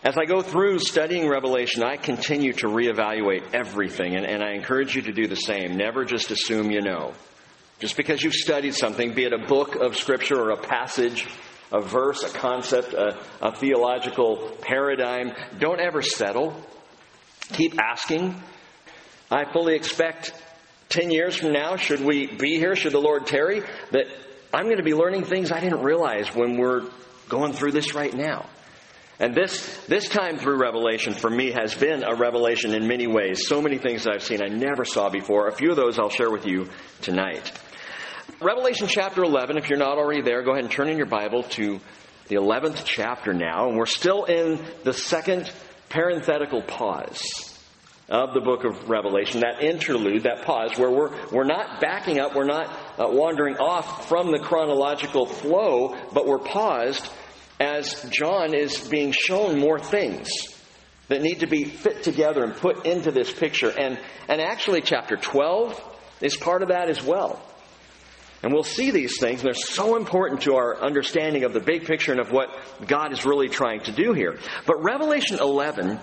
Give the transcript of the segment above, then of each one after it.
As I go through studying Revelation, I continue to reevaluate everything, and I encourage you to do the same. Never just assume you know. Just because you've studied something, be it a book of Scripture or a passage, a verse, a concept, a theological paradigm, don't ever settle. Keep asking. I fully expect 10 years from now, should we be here, should the Lord tarry, that I'm going to be learning things I didn't realize when we're going through this right now. And this time through Revelation for me has been a revelation in many ways. So many things that I've seen I never saw before. A few of those I'll share with you tonight. Revelation chapter 11, if you're not already there, go ahead and turn in your Bible to the 11th chapter now. And we're still in the second parenthetical pause of the book of Revelation, that interlude, that pause, where we're not backing up, we're not wandering off from the chronological flow, but we're paused as John is being shown more things that need to be fit together and put into this picture. And actually chapter 12 is part of that as well. And we'll see these things, and they're so important to our understanding of the big picture and of what God is really trying to do here. But Revelation 11,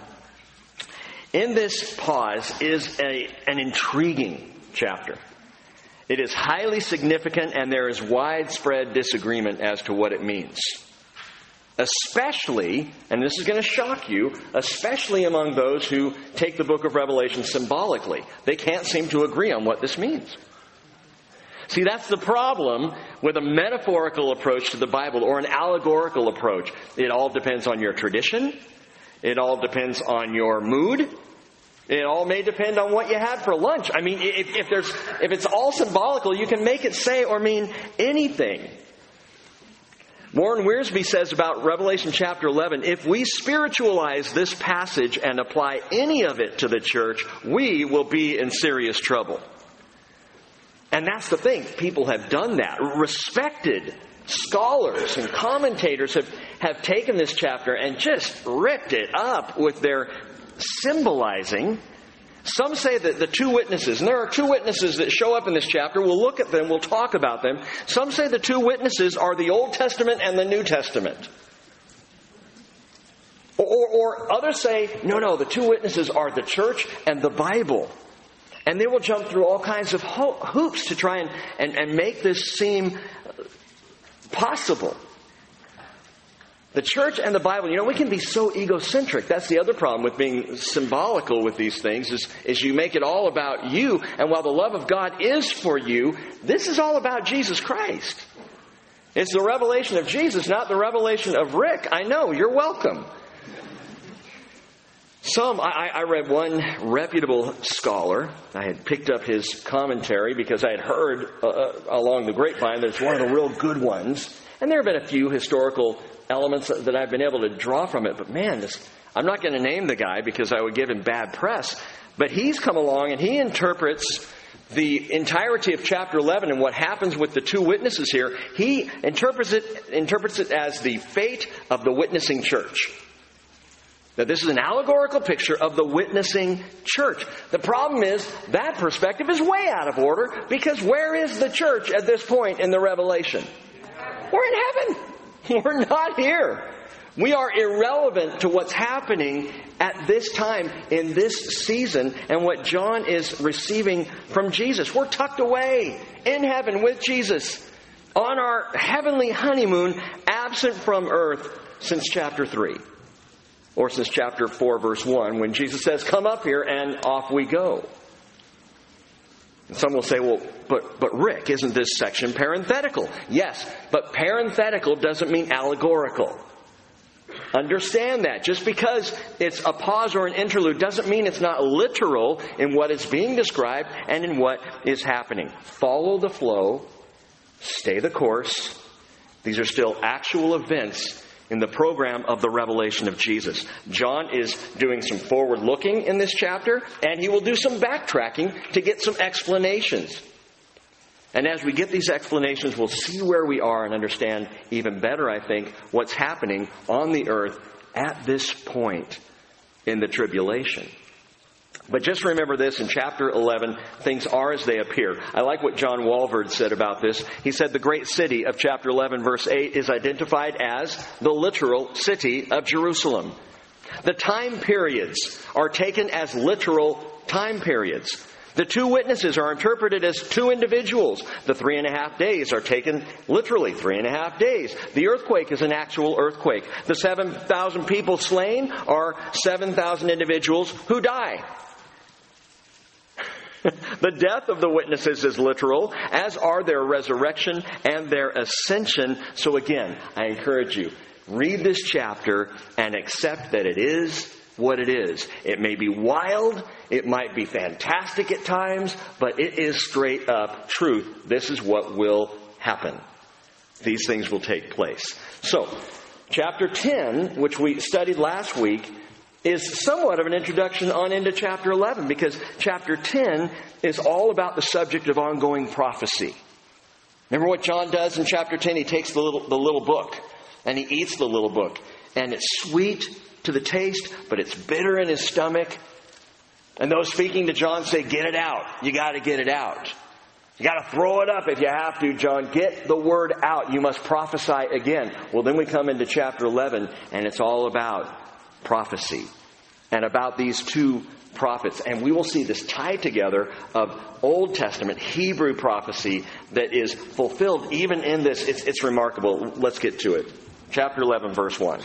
in this pause, is an intriguing chapter. It is highly significant, and there is widespread disagreement as to what it means. Especially, and this is going to shock you, especially among those who take the book of Revelation symbolically. They can't seem to agree on what this means. See, that's the problem with a metaphorical approach to the Bible or an allegorical approach. It all depends on your tradition. It all depends on your mood. It all may depend on what you had for lunch. I mean, if it's all symbolical, you can make it say or mean anything. Warren Wiersbe says about Revelation chapter 11, if we spiritualize this passage and apply any of it to the church, we will be in serious trouble. And that's the thing. People have done that. Respected scholars and commentators have taken this chapter and just ripped it up with their symbolizing. Some say that the two witnesses, and there are two witnesses that show up in this chapter. We'll look at them. We'll talk about them. Some say the two witnesses are the Old Testament and the New Testament. Or others say, no, the two witnesses are the church and the Bible. And they will jump through all kinds of hoops to try and make this seem possible. The church and the Bible, we can be so egocentric. That's the other problem with being symbolical with these things is you make it all about you. And while the love of God is for you, this is all about Jesus Christ. It's the revelation of Jesus, not the revelation of Rick. I know, you're welcome. I read one reputable scholar. I had picked up his commentary because I had heard along the grapevine that it's one of the real good ones. And there have been a few historical elements that I've been able to draw from it. But man, I'm not going to name the guy because I would give him bad press. But he's come along and he interprets the entirety of chapter 11 and what happens with the two witnesses here. He interprets it as the fate of the witnessing church. Now, this is an allegorical picture of the witnessing church. The problem is that perspective is way out of order because where is the church at this point in the Revelation? We're in heaven. We're not here. We are irrelevant to what's happening at this time in this season and what John is receiving from Jesus. We're tucked away in heaven with Jesus on our heavenly honeymoon, absent from earth since chapter 3. Or since chapter 4, verse 1, when Jesus says, come up here, and off we go. And some will say, well, but Rick, isn't this section parenthetical? Yes, but parenthetical doesn't mean allegorical. Understand that. Just because it's a pause or an interlude doesn't mean it's not literal in what is being described and in what is happening. Follow the flow. Stay the course. These are still actual events in the program of the revelation of Jesus. John is doing some forward looking in this chapter, and he will do some backtracking to get some explanations. And as we get these explanations, we'll see where we are and understand even better, I think, what's happening on the earth at this point in the tribulation. But just remember this, in chapter 11, things are as they appear. I like what John Walvoord said about this. He said the great city of chapter 11, verse 8, is identified as the literal city of Jerusalem. The time periods are taken as literal time periods. The two witnesses are interpreted as two individuals. The 3.5 days are taken literally, 3.5 days. The earthquake is an actual earthquake. The 7,000 people slain are 7,000 individuals who die. The death of the witnesses is literal, as are their resurrection and their ascension. So again, I encourage you, read this chapter and accept that it is what it is. It may be wild, it might be fantastic at times, but it is straight up truth. This is what will happen. These things will take place. So, chapter 10, which we studied last week, is somewhat of an introduction on into chapter 11, because chapter 10 is all about the subject of ongoing prophecy. Remember what John does in chapter 10? He takes the little book, and he eats the little book. And it's sweet to the taste, but it's bitter in his stomach. And those speaking to John say, get it out. You got to get it out. You got to throw it up if you have to, John. Get the word out. You must prophesy again. Well, then we come into chapter 11, and it's all about prophecy and about these two prophets. And we will see this tie together of Old Testament Hebrew prophecy that is fulfilled even in this. It's remarkable. Let's get to it. Chapter 11, verse 1.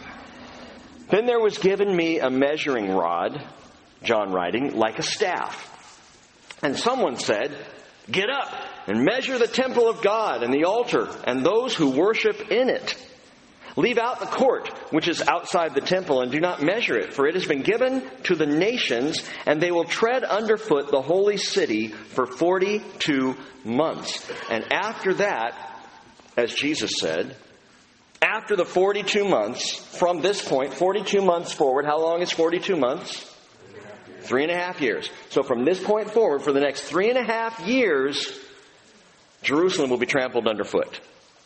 Then there was given me a measuring rod, John writing, like a staff. And someone said, get up and measure the temple of God and the altar and those who worship in it. Leave out the court, which is outside the temple, and do not measure it, for it has been given to the nations, and they will tread underfoot the holy city for 42 months. And after that, as Jesus said, after the 42 months, from this point, 42 months forward, how long is 42 months? 3.5 years. So from this point forward, for the next 3.5 years, Jerusalem will be trampled underfoot.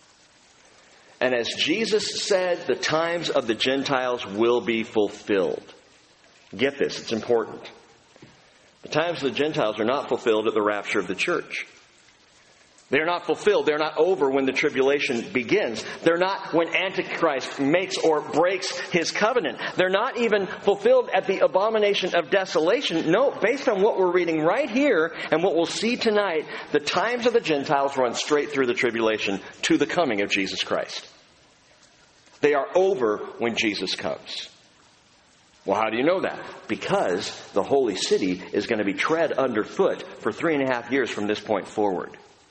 And as Jesus said, the times of the Gentiles will be fulfilled. Get this, it's important. The times of the Gentiles are not fulfilled at the rapture of the church. They're not fulfilled. They're not over when the tribulation begins. They're not when Antichrist makes or breaks his covenant. They're not even fulfilled at the abomination of desolation. No, based on what we're reading right here and what we'll see tonight, the times of the Gentiles run straight through the tribulation to the coming of Jesus Christ. They are over when Jesus comes. Well, how do you know that? Because the holy city is going to be tread underfoot for 3.5 years from this point forward.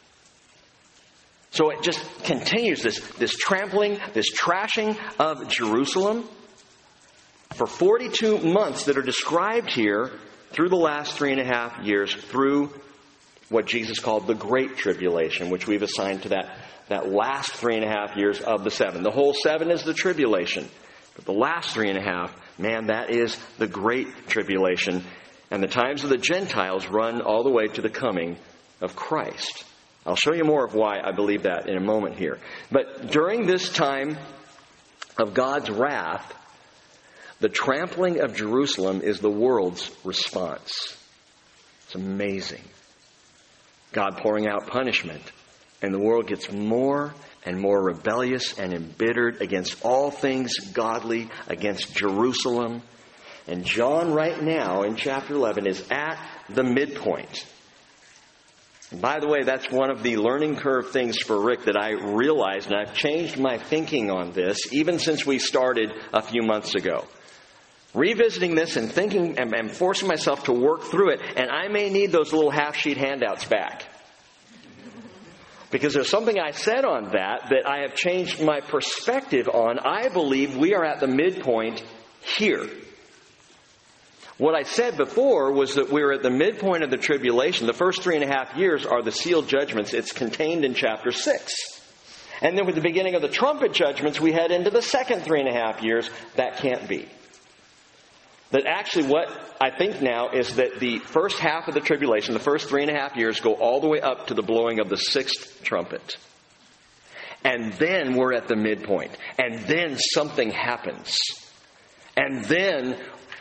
So it just continues this trampling, this trashing of Jerusalem for 42 months that are described here through the last 3.5 years, through what Jesus called the Great Tribulation, which we've assigned to that last 3.5 years of the 7. The whole 7 is the tribulation. But the last 3.5, man, that is the Great Tribulation. And the times of the Gentiles run all the way to the coming of Christ. I'll show you more of why I believe that in a moment here. But during this time of God's wrath, the trampling of Jerusalem is the world's response. It's amazing. God pouring out punishment, and the world gets more and more rebellious and embittered against all things godly, against Jerusalem. And John right now in chapter 11 is at the midpoint. And by the way, that's one of the learning curve things for Rick that I realized, and I've changed my thinking on this even since we started a few months ago. Revisiting this and thinking and forcing myself to work through it, and I may need those little half-sheet handouts back. Because there's something I said on that I have changed my perspective on. I believe we are at the midpoint here. What I said before was that we were at the midpoint of the tribulation. The first 3.5 years are the sealed judgments. It's contained in chapter 6. And then with the beginning of the trumpet judgments, we head into the second 3.5 years. That can't be. That actually what I think now is that the first half of the tribulation, the first 3.5 years, go all the way up to the blowing of the 6th trumpet. And then we're at the midpoint. And then something happens. And then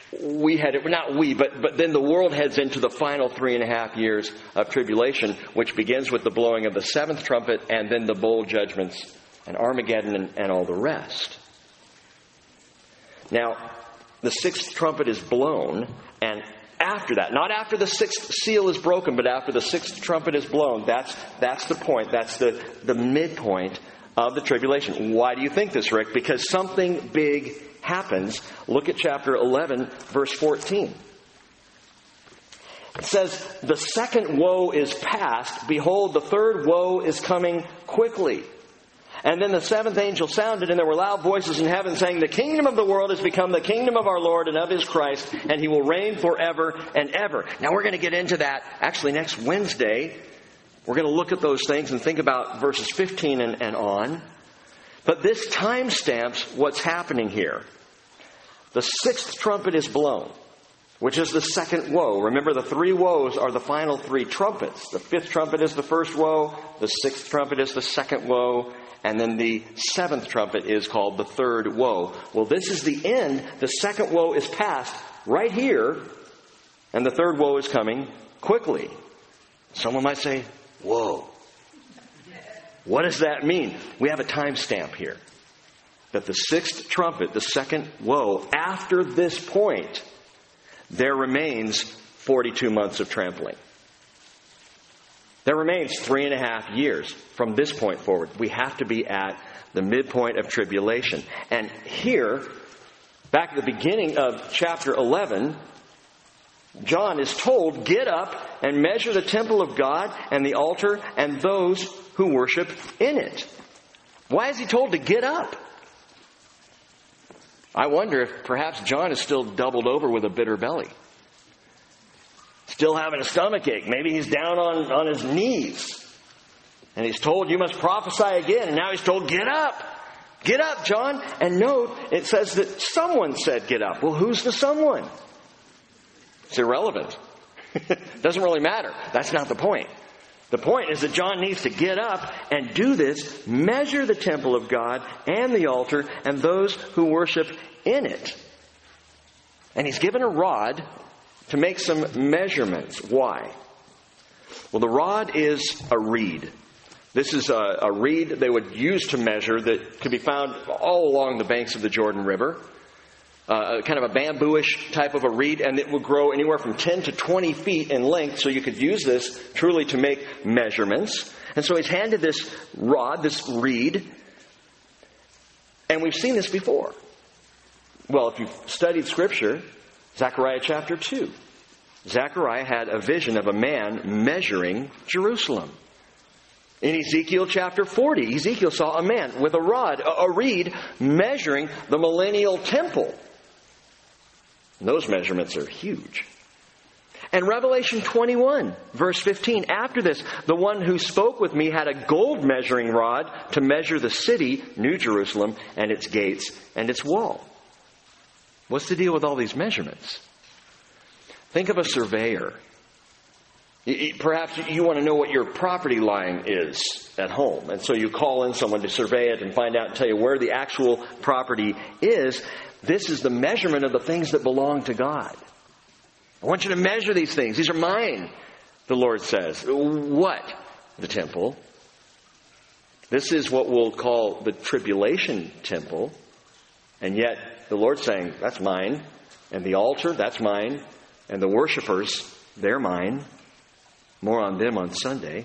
but then the world heads into the final 3.5 years of tribulation, which begins with the blowing of the 7th trumpet and then the bowl judgments and Armageddon and all the rest. Now, the sixth trumpet is blown, and after that, not after the sixth seal is broken, but after the sixth trumpet is blown, that's the point. That's the midpoint of the tribulation. Why do you think this, Rick? Because something big happens. Look at chapter 11, verse 14. It says, "The second woe is past. Behold, the third woe is coming quickly. And then the seventh angel sounded, and there were loud voices in heaven saying, the kingdom of the world has become the kingdom of our Lord and of His Christ, and He will reign forever and ever." Now we're going to get into that actually next Wednesday. We're going to look at those things and think about verses 15 and on. But this time stamps what's happening here. The sixth trumpet is blown, which is the second woe. Remember, the three woes are the final three trumpets. The fifth trumpet is the first woe. The sixth trumpet is the second woe. And then the seventh trumpet is called the third woe. Well, this is the end. The second woe is past right here. And the third woe is coming quickly. Someone might say, whoa. What does that mean? We have a time stamp here. That the sixth trumpet, the second woe, after this point, there remains 42 months of trampling. There remains 3.5 years from this point forward. We have to be at the midpoint of tribulation. And here, back at the beginning of chapter 11, John is told, get up and measure the temple of God and the altar and those who worship in it. Why is he told to get up? I wonder if perhaps John is still doubled over with a bitter belly. Still having a stomach ache. Maybe he's down on his knees. And he's told, you must prophesy again. And now he's told, get up. Get up, John. And note, it says that someone said get up. Well, who's the someone? It's irrelevant. Doesn't really matter. That's not the point. The point is that John needs to get up and do this, measure the temple of God and the altar and those who worship in it. And he's given a rod to make some measurements. Why? Well, the rod is a reed. This is a reed they would use to measure that could be found all along the banks of the Jordan River. Kind of a bamboo-ish type of a reed, and it would grow anywhere from 10 to 20 feet in length, so you could use this truly to make measurements. And so he's handed this rod, this reed, and we've seen this before. Well, if you've studied Scripture, Zechariah chapter 2. Zechariah had a vision of a man measuring Jerusalem. In Ezekiel chapter 40, Ezekiel saw a man with a rod, a reed, measuring the millennial temple. And those measurements are huge. And Revelation 21, verse 15, after this, the one who spoke with me had a gold measuring rod to measure the city, New Jerusalem, and its gates and its wall. What's the deal with all these measurements? Think of a surveyor. Perhaps you want to know what your property line is at home. And so you call in someone to survey it and find out and tell you where the actual property is. This is the measurement of the things that belong to God. I want you to measure these things. These are mine, the Lord says. What? The temple. This is what we'll call the tribulation temple. And yet the Lord's saying, that's mine. And the altar, that's mine. And the worshipers, they're mine. More on them on Sunday.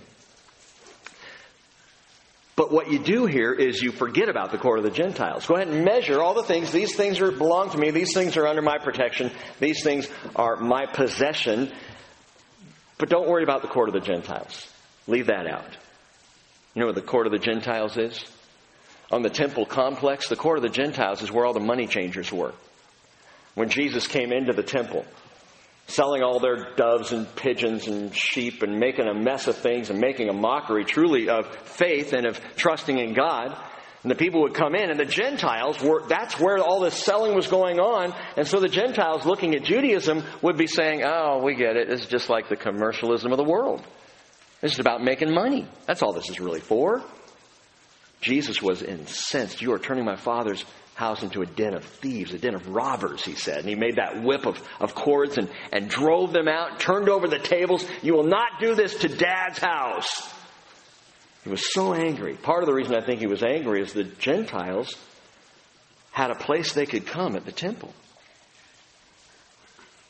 But what you do here is you forget about the court of the Gentiles. Go ahead and measure all the things. These things belong to me. These things are under my protection. These things are my possession. But don't worry about the court of the Gentiles. Leave that out. You know what the court of the Gentiles is? On the temple complex, the court of the Gentiles is where all the money changers were. When Jesus came into the temple, selling all their doves and pigeons and sheep and making a mess of things and making a mockery truly of faith and of trusting in God. And the people would come in, and the Gentiles that's where all this selling was going on. And so the Gentiles looking at Judaism would be saying, oh, we get it. This is just like the commercialism of the world. This is about making money. That's all this is really for. Jesus was incensed. You are turning my Father's house into a den of thieves, a den of robbers, he said. And he made that whip of cords and drove them out, turned over the tables. You will not do this to Dad's house. He was so angry. Part of the reason I think he was angry is the Gentiles had a place they could come at the temple.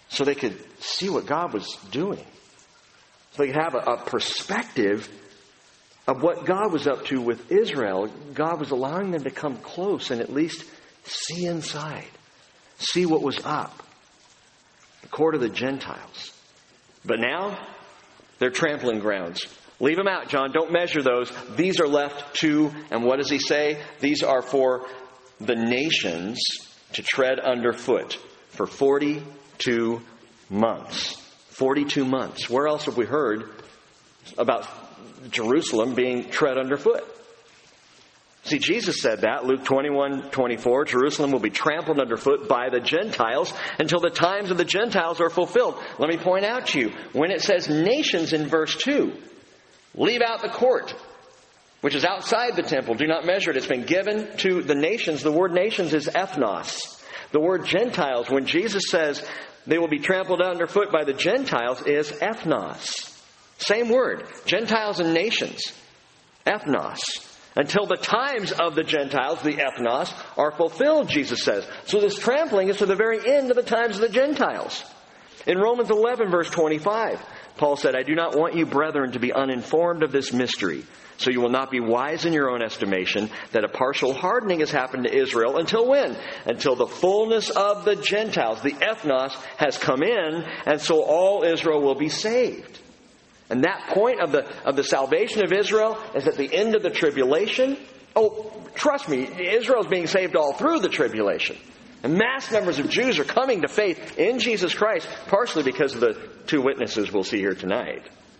so they could see what God was doing. So they could have a perspective of what God was up to with Israel. God was allowing them to come close and at least see inside, see what was up, the court of the Gentiles. But now, they're trampling grounds. Leave them out, John. Don't measure those. These are left to, and what does he say? These are for the nations to tread underfoot for 42 months. 42 months. Where else have we heard about Jerusalem being tread underfoot? See, Jesus said that, Luke 21:24, Jerusalem will be trampled underfoot by the Gentiles until the times of the Gentiles are fulfilled. Let me point out to you, when it says nations in verse 2, leave out the court, which is outside the temple. Do not measure it. It's been given to the nations. The word nations is ethnos. The word Gentiles, when Jesus says they will be trampled underfoot by the Gentiles, is ethnos. Same word. Gentiles and nations. Ethnos. Until the times of the Gentiles, the ethnos, are fulfilled, Jesus says. So this trampling is to the very end of the times of the Gentiles. In Romans 11, verse 25, Paul said, I do not want you, brethren, to be uninformed of this mystery, so you will not be wise in your own estimation, that a partial hardening has happened to Israel. Until when? Until the fullness of the Gentiles, the ethnos, has come in, and so all Israel will be saved. And that point of the salvation of Israel is at the end of the tribulation. Oh, trust me, Israel is being saved all through the tribulation. And mass numbers of Jews are coming to faith in Jesus Christ, partially because of the two witnesses we'll see here tonight.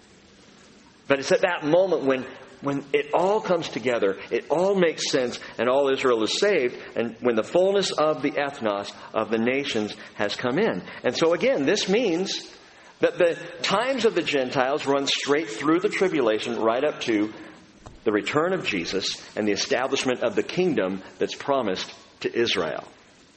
But it's at that moment when it all comes together, it all makes sense, and all Israel is saved, and when the fullness of the ethnos, of the nations, has come in. And so again, this means that the times of the Gentiles run straight through the tribulation right up to the return of Jesus and the establishment of the kingdom that's promised to Israel.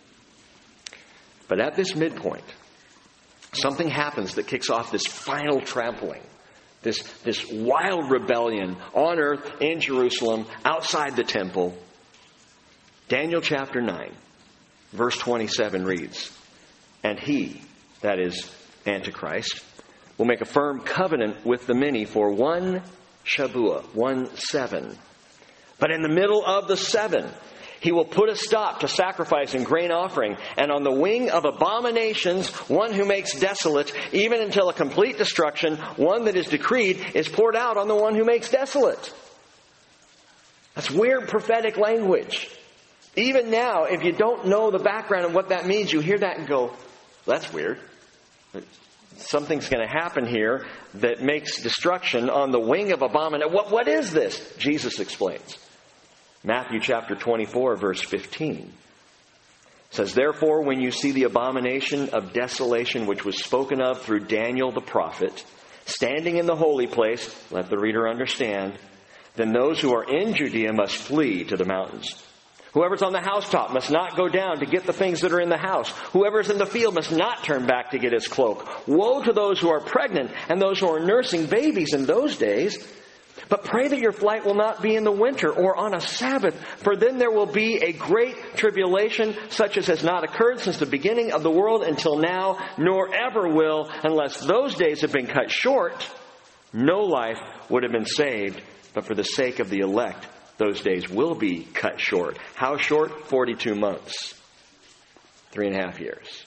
But at this midpoint, something happens that kicks off this final trampling, this wild rebellion on earth, in Jerusalem, outside the temple. Daniel chapter 9, verse 27 reads, and he, that is Antichrist, will make a firm covenant with the many for 1 Shabuah, 1/7. But in the middle of the 7, he will put a stop to sacrifice and grain offering, and on the wing of abominations, one who makes desolate, even until a complete destruction, one that is decreed, is poured out on the one who makes desolate. That's weird prophetic language. Even now, if you don't know the background of what that means, you hear that and go, that's weird. Something's going to happen here that makes destruction on the wing of abomination. What is this? Jesus explains. Matthew chapter 24, verse 15 says, therefore, when you see the abomination of desolation which was spoken of through Daniel the prophet, standing in the holy place, let the reader understand, then those who are in Judea must flee to the mountains. Whoever's on the housetop must not go down to get the things that are in the house. Whoever's in the field must not turn back to get his cloak. Woe to those who are pregnant and those who are nursing babies in those days. But pray that your flight will not be in the winter or on a Sabbath, for then there will be a great tribulation such as has not occurred since the beginning of the world until now, nor ever will, unless those days have been cut short. No life would have been saved, but for the sake of the elect, those days will be cut short. How short? 42 months. 3.5 years.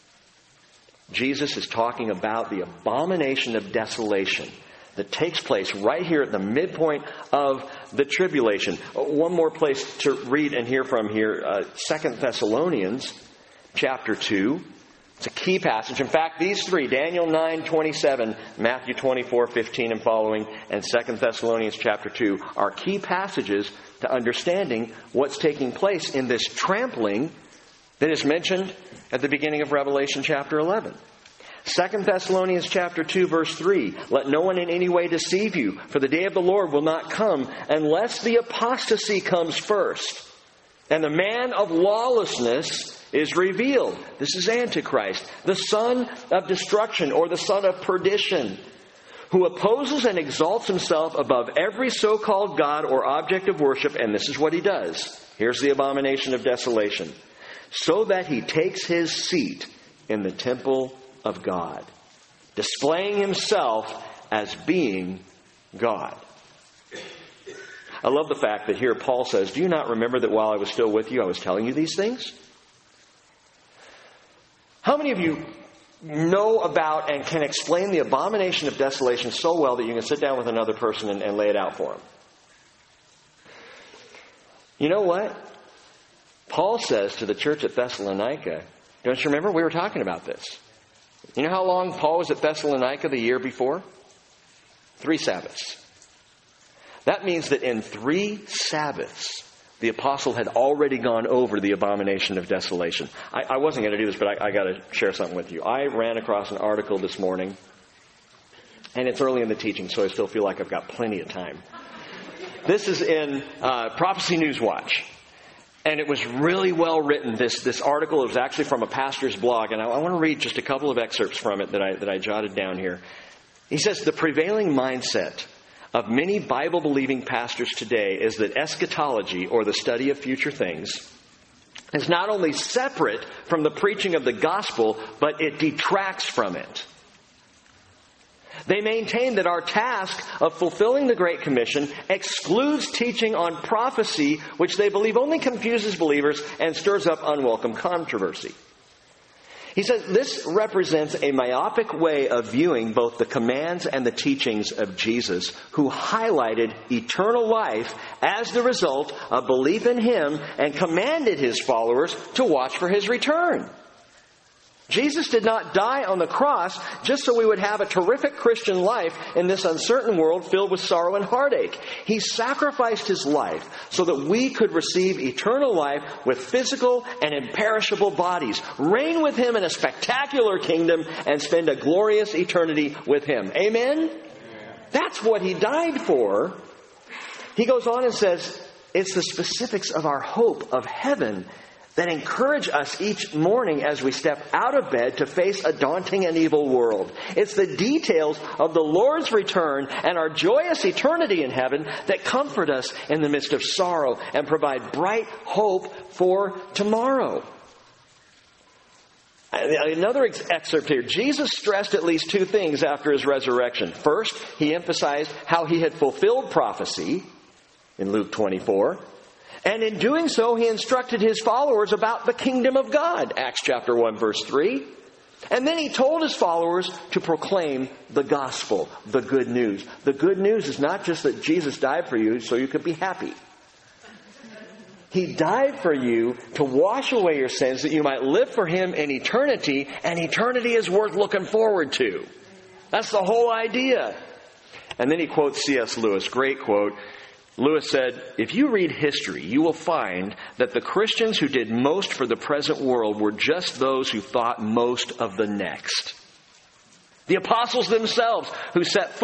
Jesus is talking about the abomination of desolation that takes place right here at the midpoint of the tribulation. One more place to read and hear from here, 2 Thessalonians chapter 2. It's a key passage. In fact, these three, Daniel 9:27, Matthew 24:15 and following, and 2 Thessalonians chapter 2, are key passages to understanding what's taking place in this trampling that is mentioned at the beginning of Revelation chapter 11. 2 Thessalonians chapter 2, verse 3, let no one in any way deceive you, for the day of the Lord will not come unless the apostasy comes first, and the man of lawlessness is revealed. This is Antichrist, the son of destruction, or the son of perdition, who opposes and exalts himself above every so-called God or object of worship, and this is what he does. Here's the abomination of desolation. So that he takes his seat in the temple of God, displaying himself as being God. I love the fact that here Paul says, do you not remember that while I was still with you, I was telling you these things? How many of you know about and can explain the abomination of desolation so well that you can sit down with another person and lay it out for them? You know what? Paul says to the church at Thessalonica, don't you remember? We were talking about this. You know how long Paul was at Thessalonica the year before? 3 Sabbaths. That means that in 3 Sabbaths, the apostle had already gone over the abomination of desolation. I wasn't going to do this, but I got to share something with you. I ran across an article this morning, and it's early in the teaching, so I still feel like I've got plenty of time. This is in Prophecy News Watch. And it was really well written, this article. It was actually from a pastor's blog. And I want to read just a couple of excerpts from it that I jotted down here. He says, the prevailing mindset of many Bible-believing pastors today is that eschatology, or the study of future things, is not only separate from the preaching of the gospel, but it detracts from it. They maintain that our task of fulfilling the Great Commission excludes teaching on prophecy, which they believe only confuses believers and stirs up unwelcome controversy. He says this represents a myopic way of viewing both the commands and the teachings of Jesus, who highlighted eternal life as the result of belief in him and commanded his followers to watch for his return. Jesus did not die on the cross just so we would have a terrific Christian life in this uncertain world filled with sorrow and heartache. He sacrificed his life so that we could receive eternal life with physical and imperishable bodies, reign with him in a spectacular kingdom, and spend a glorious eternity with him. Amen? That's what he died for. He goes on and says, it's the specifics of our hope of heaven that encourage us each morning as we step out of bed to face a daunting and evil world. It's the details of the Lord's return and our joyous eternity in heaven that comfort us in the midst of sorrow and provide bright hope for tomorrow. Another excerpt here. Jesus stressed at least 2 things after his resurrection. First, he emphasized how he had fulfilled prophecy in Luke 24. And in doing so, he instructed his followers about the kingdom of God, Acts chapter 1, verse 3. And then he told his followers to proclaim the gospel, the good news. The good news is not just that Jesus died for you so you could be happy. He died for you to wash away your sins that you might live for him in eternity, and eternity is worth looking forward to. That's the whole idea. And then he quotes C.S. Lewis, great quote. Lewis said, if you read history, you will find that the Christians who did most for the present world were just those who thought most of the next. The apostles themselves who set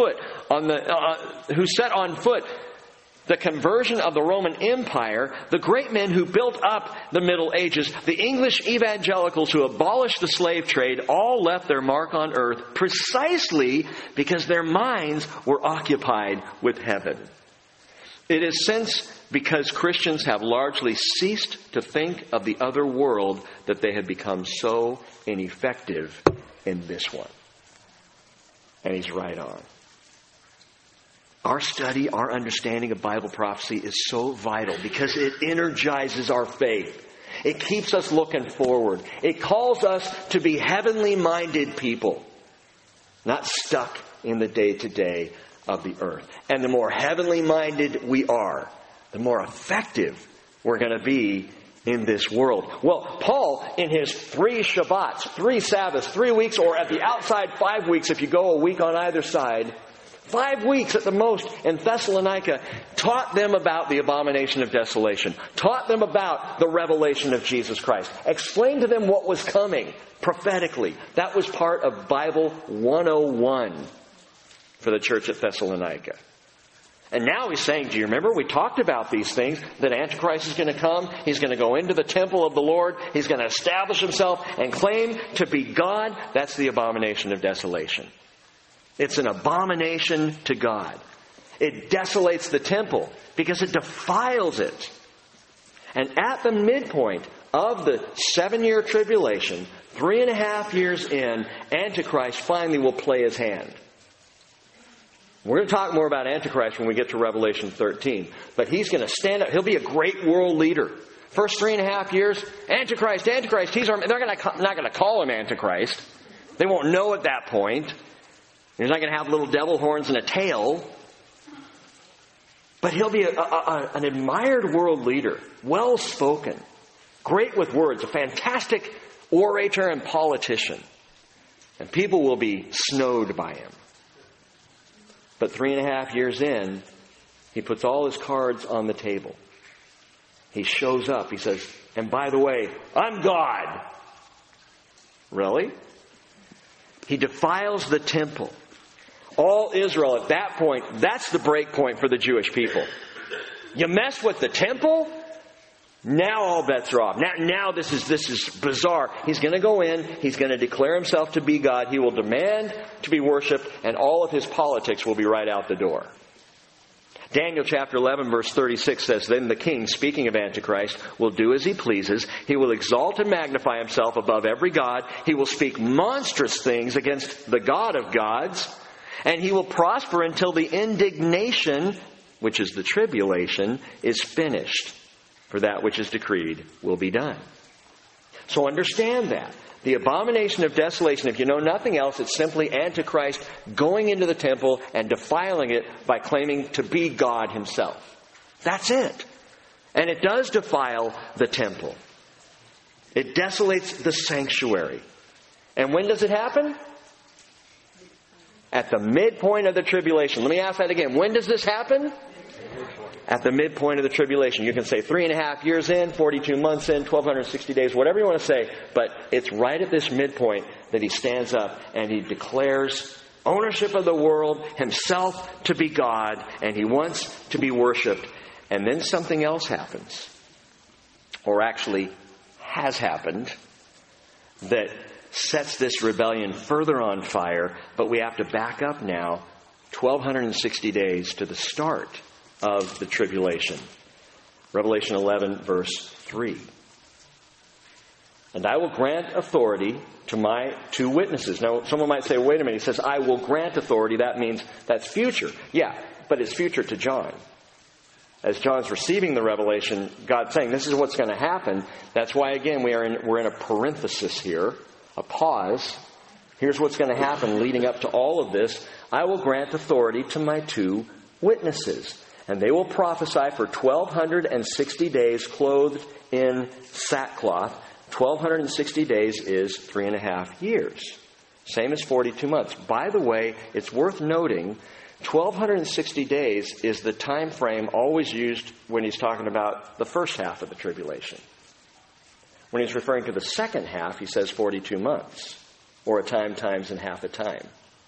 on foot the conversion of the Roman Empire, the great men who built up the Middle Ages, the English evangelicals who abolished the slave trade, all left their mark on earth precisely because their minds were occupied with heaven. It is since because Christians have largely ceased to think of the other world that they have become so ineffective in this one. And he's right on. Our study, our understanding of Bible prophecy is so vital because it energizes our faith. It keeps us looking forward. It calls us to be heavenly minded people, not stuck in the day-to-day of the earth. And the more heavenly minded we are, the more effective we're going to be in this world. Well, Paul, in his 3 Shabbats, 3 Sabbaths, 3 weeks, or at the outside 5 weeks if you go a week on either side, 5 weeks at the most in Thessalonica, taught them about the abomination of desolation, taught them about the revelation of Jesus Christ, explained to them what was coming prophetically. That was part of Bible 101 for the church at Thessalonica. And now he's saying, do you remember we talked about these things, that Antichrist is going to come, he's going to go into the temple of the Lord, he's going to establish himself and claim to be God. That's the abomination of desolation. It's an abomination to God. It desolates the temple because it defiles it. And at the midpoint of the 7-year tribulation, 3.5 years in, Antichrist finally will play his hand. We're going to talk more about Antichrist when we get to Revelation 13. But he's going to stand up. He'll be a great world leader. First 3.5 years, Antichrist. They're not going to call him Antichrist. They won't know at that point. He's not going to have little devil horns and a tail. But he'll be an admired world leader. Well-spoken. Great with words. A fantastic orator and politician. And people will be snowed by him. But 3.5 years in, he puts all his cards on the table. He shows up. He says, and by the way, I'm God. Really? He defiles the temple. All Israel at that point, that's the break point for the Jewish people. You mess with the temple? Now all bets are off. Now this is bizarre. He's going to go in. He's going to declare himself to be God. He will demand to be worshipped, and all of his politics will be right out the door. Daniel chapter 11 verse 36 says, then the king, speaking of Antichrist, will do as he pleases. He will exalt and magnify himself above every god. He will speak monstrous things against the God of gods. And he will prosper until the indignation, which is the tribulation, is finished. For that which is decreed will be done. So understand that. The abomination of desolation, if you know nothing else, it's simply Antichrist going into the temple and defiling it by claiming to be God himself. That's it. And it does defile the temple. It desolates the sanctuary. And when does it happen? At the midpoint of the tribulation. Let me ask that again. When does this happen? At the midpoint of the tribulation. You can say 3.5 years in, 42 months in, 1,260 days, whatever you want to say. But it's right at this midpoint that he stands up and he declares ownership of the world, himself to be God, and he wants to be worshipped. And then something else happens. Or actually has happened that sets this rebellion further on fire. But we have to back up now 1,260 days to the start of the tribulation. Revelation 11 verse 3. And I will grant authority to my 2 witnesses. Now, someone might say, wait a minute. He says, I will grant authority. That means that's future. Yeah, but it's future to John. As John's receiving the revelation, God's saying, this is what's going to happen. That's why, again, we're in a parenthesis here, a pause. Here's what's going to happen leading up to all of this. I will grant authority to my 2 witnesses. And they will prophesy for 1,260 days clothed in sackcloth. 1,260 days is 3.5 years. Same as 42 months. By the way, it's worth noting, 1,260 days is the time frame always used when he's talking about the first half of the tribulation. When he's referring to the second half, he says 42 months. Or a time times and half a time.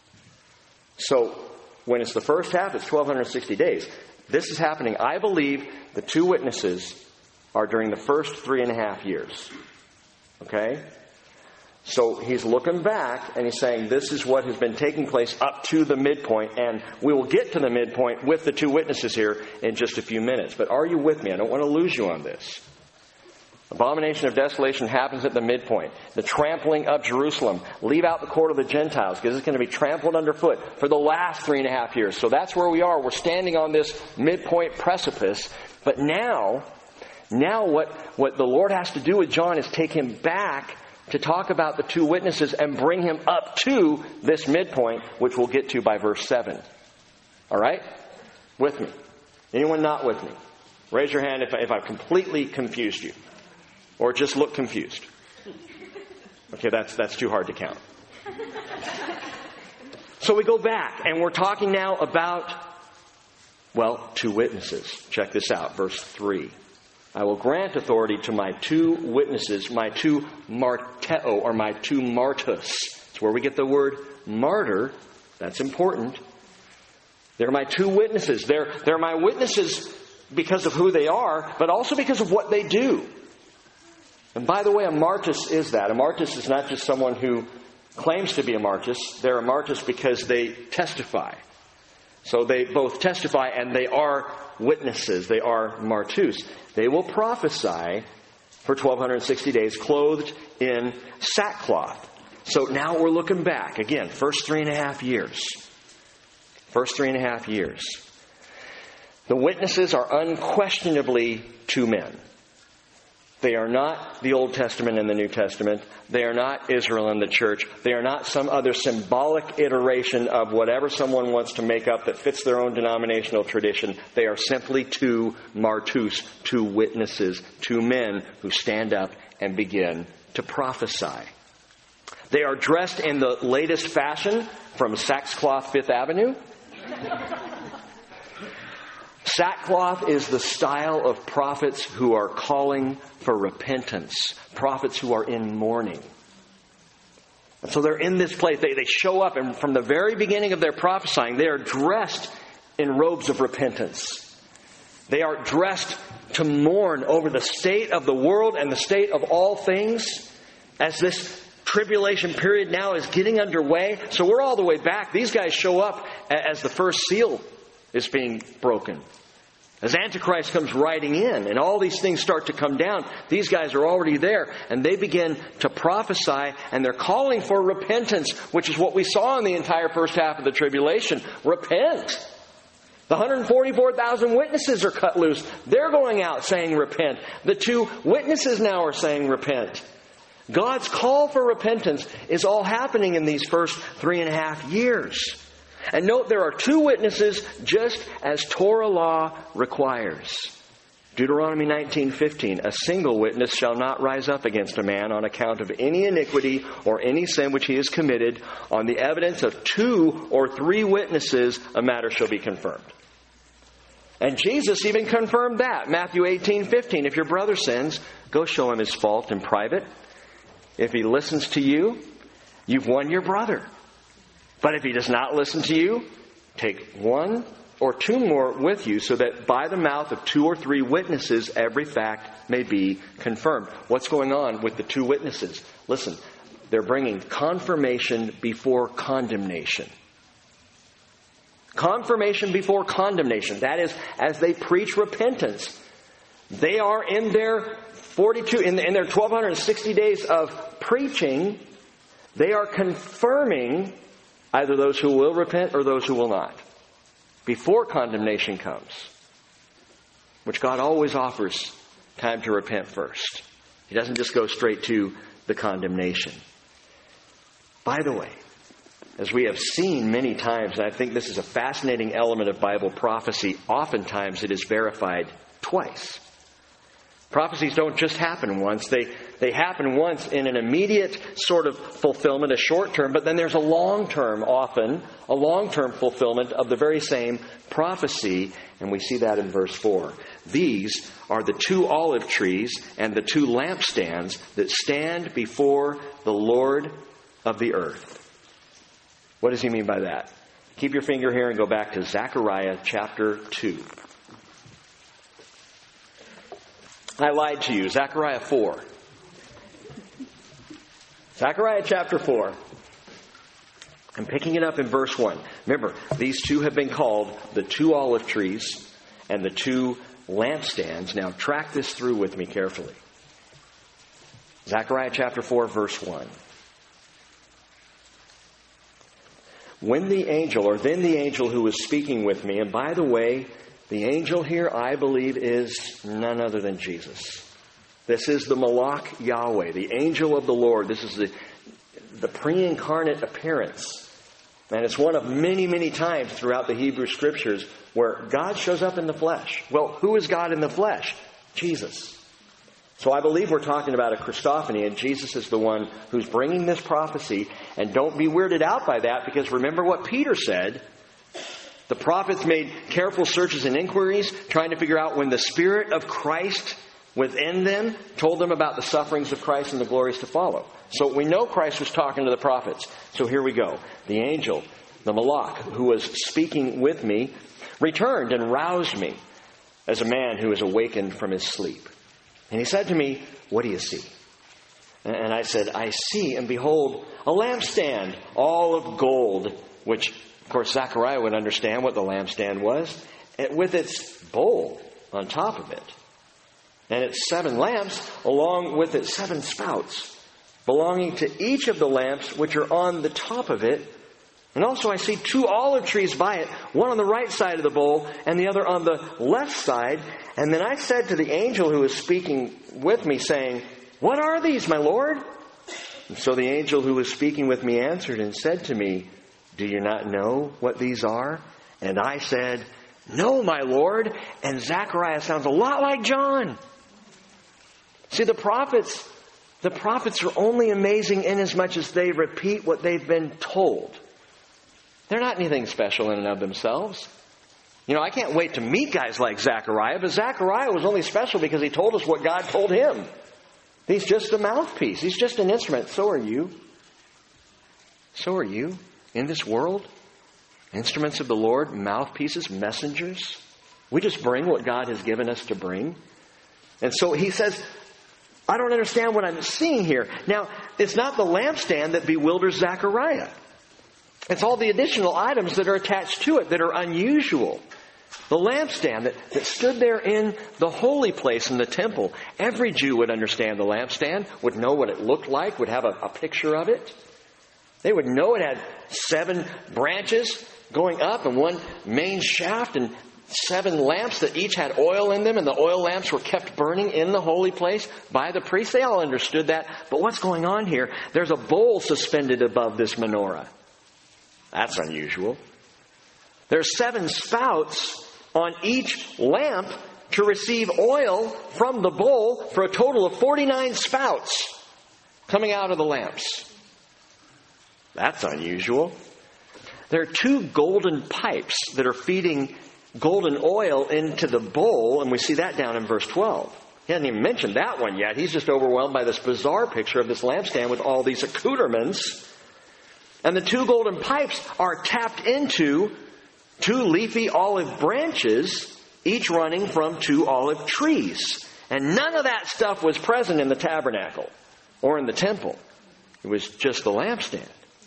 So, when it's the first half, it's 1,260 days. This is happening. I believe the 2 witnesses are during the first 3.5 years. Okay? So he's looking back and he's saying this is what has been taking place up to the midpoint. And we will get to the midpoint with the 2 witnesses here in just a few minutes. But are you with me? I don't want to lose you on this. Abomination of desolation happens at the midpoint. The trampling of Jerusalem. Leave out the court of the Gentiles because it's going to be trampled underfoot for the last 3.5 years. So that's where we are. We're standing on this midpoint precipice. But now what the Lord has to do with John is take him back to talk about the 2 witnesses and bring him up to this midpoint, which we'll get to by verse 7. All right? With me. Anyone not with me? Raise your hand if I've completely confused you. Or just look confused. Okay, that's too hard to count. So we go back, and we're talking now about, 2 witnesses. Check this out, verse 3. I will grant authority to my 2 witnesses, my 2 marteo, or my 2 martus. It's where we get the word martyr. That's important. They're my 2 witnesses. They're my witnesses because of who they are, but also because of what they do. And by the way, a martus is that. A martus is not just someone who claims to be a martus. They're a martus because they testify. So they both testify and they are witnesses. They are martus. They will prophesy for 1,260 days, clothed in sackcloth. So now we're looking back. Again, first 3.5 years. First 3.5 years. The witnesses are unquestionably two men. They are not the Old Testament and the New Testament. They are not Israel and the church. They are not some other symbolic iteration of whatever someone wants to make up that fits their own denominational tradition. They are simply two martus, two witnesses, two men who stand up and begin to prophesy. They are dressed in the latest fashion from sackcloth Fifth Avenue. Sackcloth is the style of prophets who are calling for repentance. Prophets who are in mourning. And so they're in this place. They show up, and from the very beginning of their prophesying, they are dressed in robes of repentance. They are dressed to mourn over the state of the world and the state of all things as this tribulation period now is getting underway. So we're all the way back. These guys show up as the first seal is being broken. As Antichrist comes riding in and all these things start to come down, these guys are already there and they begin to prophesy and they're calling for repentance, which is what we saw in the entire first half of the tribulation. Repent. The 144,000 witnesses are cut loose. They're going out saying repent. The two witnesses now are saying repent. God's call for repentance is all happening in these first 3.5 years. And note, there are two witnesses just as Torah law requires. Deuteronomy 19:15, a single witness shall not rise up against a man on account of any iniquity or any sin which he has committed. On the evidence of 2 or 3 witnesses, a matter shall be confirmed. And Jesus even confirmed that. Matthew 18:15, if your brother sins, go show him his fault in private. If he listens to you, you've won your brother. But if he does not listen to you, take 1 or 2 more with you, so that by the mouth of 2 or 3 witnesses, every fact may be confirmed. What's going on with the 2 witnesses? Listen, they're bringing confirmation before condemnation. Confirmation before condemnation. That is, as they preach repentance, they are in their 1,260 days of preaching, they are confirming either those who will repent or those who will not, before condemnation comes, which God always offers time to repent first. He doesn't just go straight to the condemnation. By the way, as we have seen many times, and I think this is a fascinating element of Bible prophecy, oftentimes it is verified twice. Prophecies don't just happen once. They happen once in an immediate sort of fulfillment, a short term, but then there's a long term, often, a long term fulfillment of the very same prophecy, and we see that in verse 4. These are the 2 olive trees and the 2 lampstands that stand before the Lord of the earth. What does he mean by that? Keep your finger here and go back to Zechariah chapter 2. I lied to you. Zechariah 4. Zechariah chapter 4. I'm picking it up in verse 1. Remember, these 2 have been called the 2 olive trees and the 2 lampstands. Now track this through with me carefully. Zechariah chapter 4, verse 1. Then the angel who was speaking with me, and by the way, the angel here, I believe, is none other than Jesus. This is the Malach Yahweh, the angel of the Lord. This is the pre-incarnate appearance. And it's one of many, many times throughout the Hebrew Scriptures where God shows up in the flesh. Well, who is God in the flesh? Jesus. So I believe we're talking about a Christophany, and Jesus is the one who's bringing this prophecy. And don't be weirded out by that, because remember what Peter said. The prophets made careful searches and inquiries, trying to figure out when the Spirit of Christ within them told them about the sufferings of Christ and the glories to follow. So we know Christ was talking to the prophets. So here we go. The angel, the Malach, who was speaking with me, returned and roused me as a man who is awakened from his sleep. And he said to me, what do you see? And I said, I see, and behold, a lampstand, all of gold, which, of course, Zechariah would understand what the lampstand was, with its bowl on top of it. and its 7 lamps, along with its 7 spouts, belonging to each of the lamps which are on the top of it. And also I see 2 olive trees by it, one on the right side of the bowl and the other on the left side. And then I said to the angel who was speaking with me, saying, "What are these, my Lord?" And so the angel who was speaking with me answered and said to me, "Do you not know what these are?" And I said, "No, my Lord." And Zechariah sounds a lot like John. See, the prophets are only amazing inasmuch as they repeat what they've been told. They're not anything special in and of themselves. You know, I can't wait to meet guys like Zechariah, but Zechariah was only special because he told us what God told him. He's just a mouthpiece. He's just an instrument. So are you. So are you in this world. Instruments of the Lord, mouthpieces, messengers. We just bring what God has given us to bring. And so he says, I don't understand what I'm seeing here. Now, it's not the lampstand that bewilders Zechariah. It's all the additional items that are attached to it that are unusual. The lampstand that stood there in the holy place in the temple. Every Jew would understand the lampstand, would know what it looked like, would have a picture of it. They would know it had 7 branches going up and 1 main shaft and 7 lamps that each had oil in them, and the oil lamps were kept burning in the holy place by the priests. They all understood that. But what's going on here? There's a bowl suspended above this menorah. That's unusual. There's 7 spouts on each lamp to receive oil from the bowl for a total of 49 spouts coming out of the lamps. That's unusual. There are 2 golden pipes that are feeding golden oil into the bowl, and we see that down in verse 12. He hasn't even mentioned that one yet. He's just overwhelmed by this bizarre picture of this lampstand with all these accoutrements. And the 2 golden pipes are tapped into 2 leafy olive branches, each running from 2 olive trees. And none of that stuff was present in the tabernacle or in the temple. It was just the lampstand.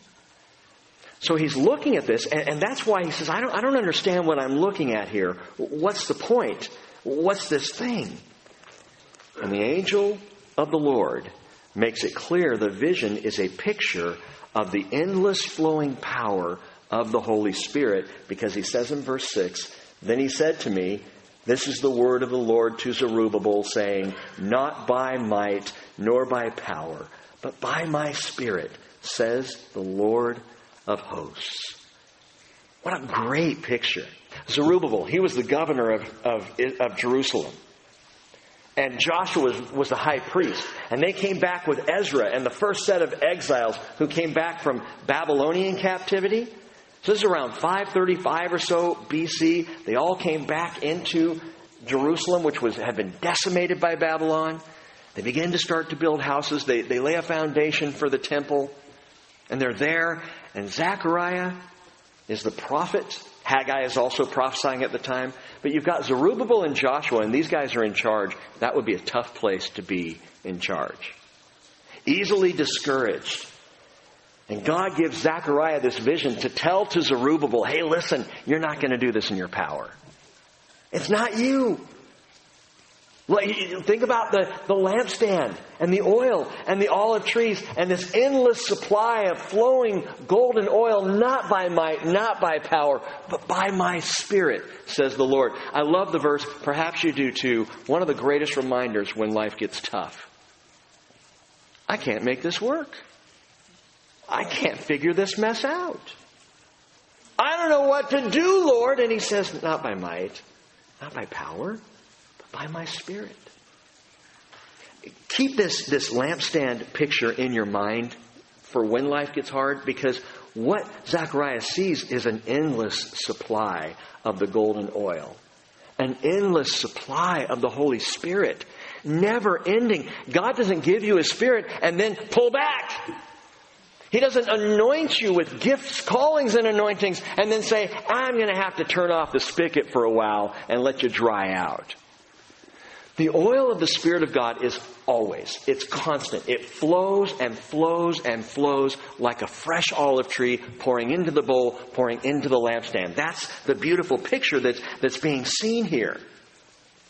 So he's looking at this, and that's why he says, I don't understand what I'm looking at here. What's the point? What's this thing? And the angel of the Lord makes it clear the vision is a picture of the endless flowing power of the Holy Spirit, because he says in verse 6, "Then he said to me, this is the word of the Lord to Zerubbabel, saying, not by might nor by power, but by my Spirit, says the Lord of hosts." What a great picture. Zerubbabel, he was the governor of Jerusalem. And Joshua was the high priest. And they came back with Ezra and the first set of exiles who came back from Babylonian captivity. So this is around 535 or so BC. They all came back into Jerusalem, which had been decimated by Babylon. They begin to start to build houses. They lay a foundation for the temple. And they're there. And Zechariah is the prophet. Haggai is also prophesying at the time. But you've got Zerubbabel and Joshua, and these guys are in charge. That would be a tough place to be in charge. Easily discouraged. And God gives Zechariah this vision to tell to Zerubbabel, hey, listen, you're not going to do this in your power. It's not you. Think about the lampstand and the oil and the olive trees and this endless supply of flowing golden oil, not by might, not by power, but by my Spirit, says the Lord. I love the verse. Perhaps you do too. One of the greatest reminders when life gets tough. I can't make this work. I can't figure this mess out. I don't know what to do, Lord. And he says, not by might, not by power, but by my Spirit. Keep this lampstand picture in your mind for when life gets hard, because what Zechariah sees is an endless supply of the golden oil. An endless supply of the Holy Spirit. Never ending. God doesn't give you His Spirit and then pull back. He doesn't anoint you with gifts, callings, and anointings and then say, I'm going to have to turn off the spigot for a while and let you dry out. The oil of the Spirit of God is always, it's constant. It flows and flows and flows like a fresh olive tree pouring into the bowl, pouring into the lampstand. That's the beautiful picture that's being seen here.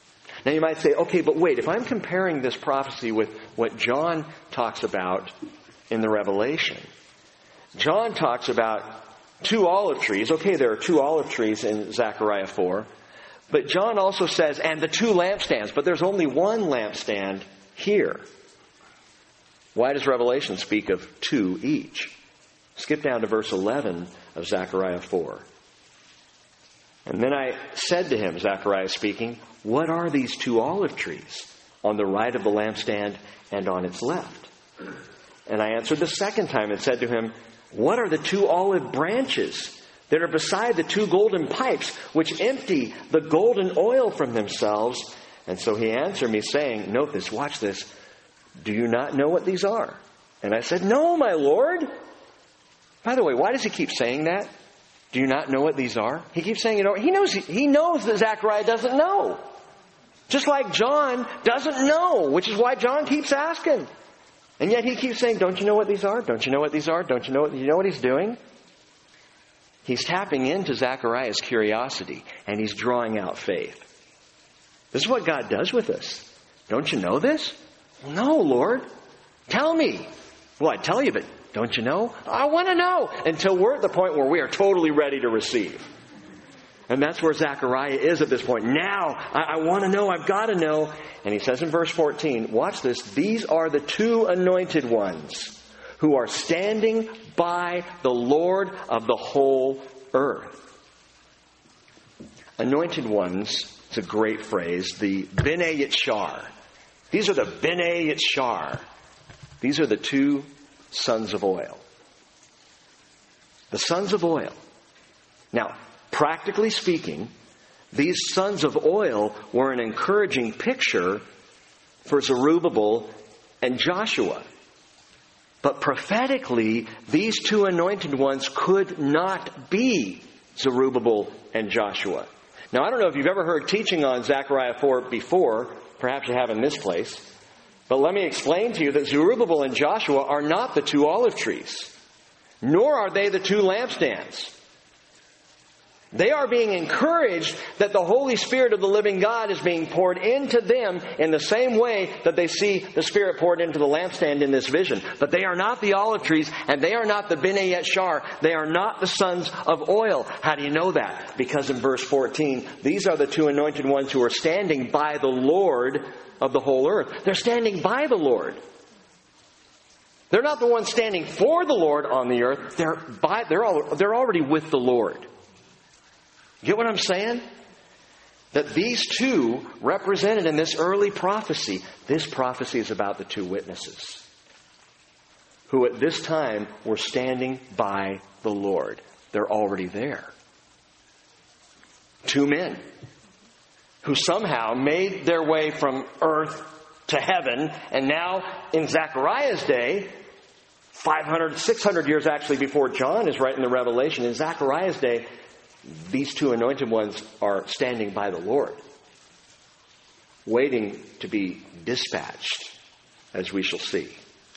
Now you might say, okay, but wait, if I'm comparing this prophecy with what John talks about in the Revelation, John talks about 2 olive trees. Okay, there are 2 olive trees in Zechariah 4. But John also says, and the 2 lampstands. But there's only 1 lampstand here. Why does Revelation speak of 2 each? Skip down to verse 11 of Zechariah 4. And then I said to him, Zechariah speaking, what are these 2 olive trees on the right of the lampstand and on its left? And I answered the second time and said to him, what are the 2 olive branches that are beside the 2 golden pipes, which empty the golden oil from themselves? And so he answered me, saying, note this, watch this, do you not know what these are? And I said, no, my Lord. By the way, why does he keep saying that? Do you not know what these are? He keeps saying it over. He knows that Zechariah doesn't know. Just like John doesn't know, which is why John keeps asking. And yet he keeps saying, don't you know what these are? Don't you know what these are? Don't you know what he's doing? He's tapping into Zechariah's curiosity, and he's drawing out faith. This is what God does with us. Don't you know this? Well, no, Lord. Tell me. Well, I tell you, but don't you know? I want to know. Until we're at the point where we are totally ready to receive. And that's where Zechariah is at this point. Now, I want to know. I've got to know. And he says in verse 14, watch this. These are the 2 anointed ones who are standing by the Lord of the whole earth. Anointed ones, it's a great phrase, the B'nai Yitshar. These are the B'nai Yitshar. These are the 2 sons of oil. The sons of oil. Now, practically speaking, these sons of oil were an encouraging picture for Zerubbabel and Joshua. But prophetically, these 2 anointed ones could not be Zerubbabel and Joshua. Now, I don't know if you've ever heard teaching on Zechariah 4 before. Perhaps you have in this place. But let me explain to you that Zerubbabel and Joshua are not the 2 olive trees. Nor are they the 2 lampstands. They are being encouraged that the Holy Spirit of the living God is being poured into them in the same way that they see the Spirit poured into the lampstand in this vision. But they are not the olive trees, and they are not the B'nai Yitshar. They are not the sons of oil. How do you know that? Because in verse 14, these are the 2 anointed ones who are standing by the Lord of the whole earth. They're standing by the Lord. They're not the ones standing for the Lord on the earth. They're already with the Lord. Get what I'm saying? That these 2 represented in this early prophecy, this prophecy is about the 2 witnesses who at this time were standing by the Lord. They're already there. 2 men who somehow made their way from earth to heaven, and now in Zechariah's day, 500, 600 years actually before John is writing the Revelation, in Zechariah's day, these 2 anointed ones are standing by the Lord, waiting to be dispatched, as we shall see.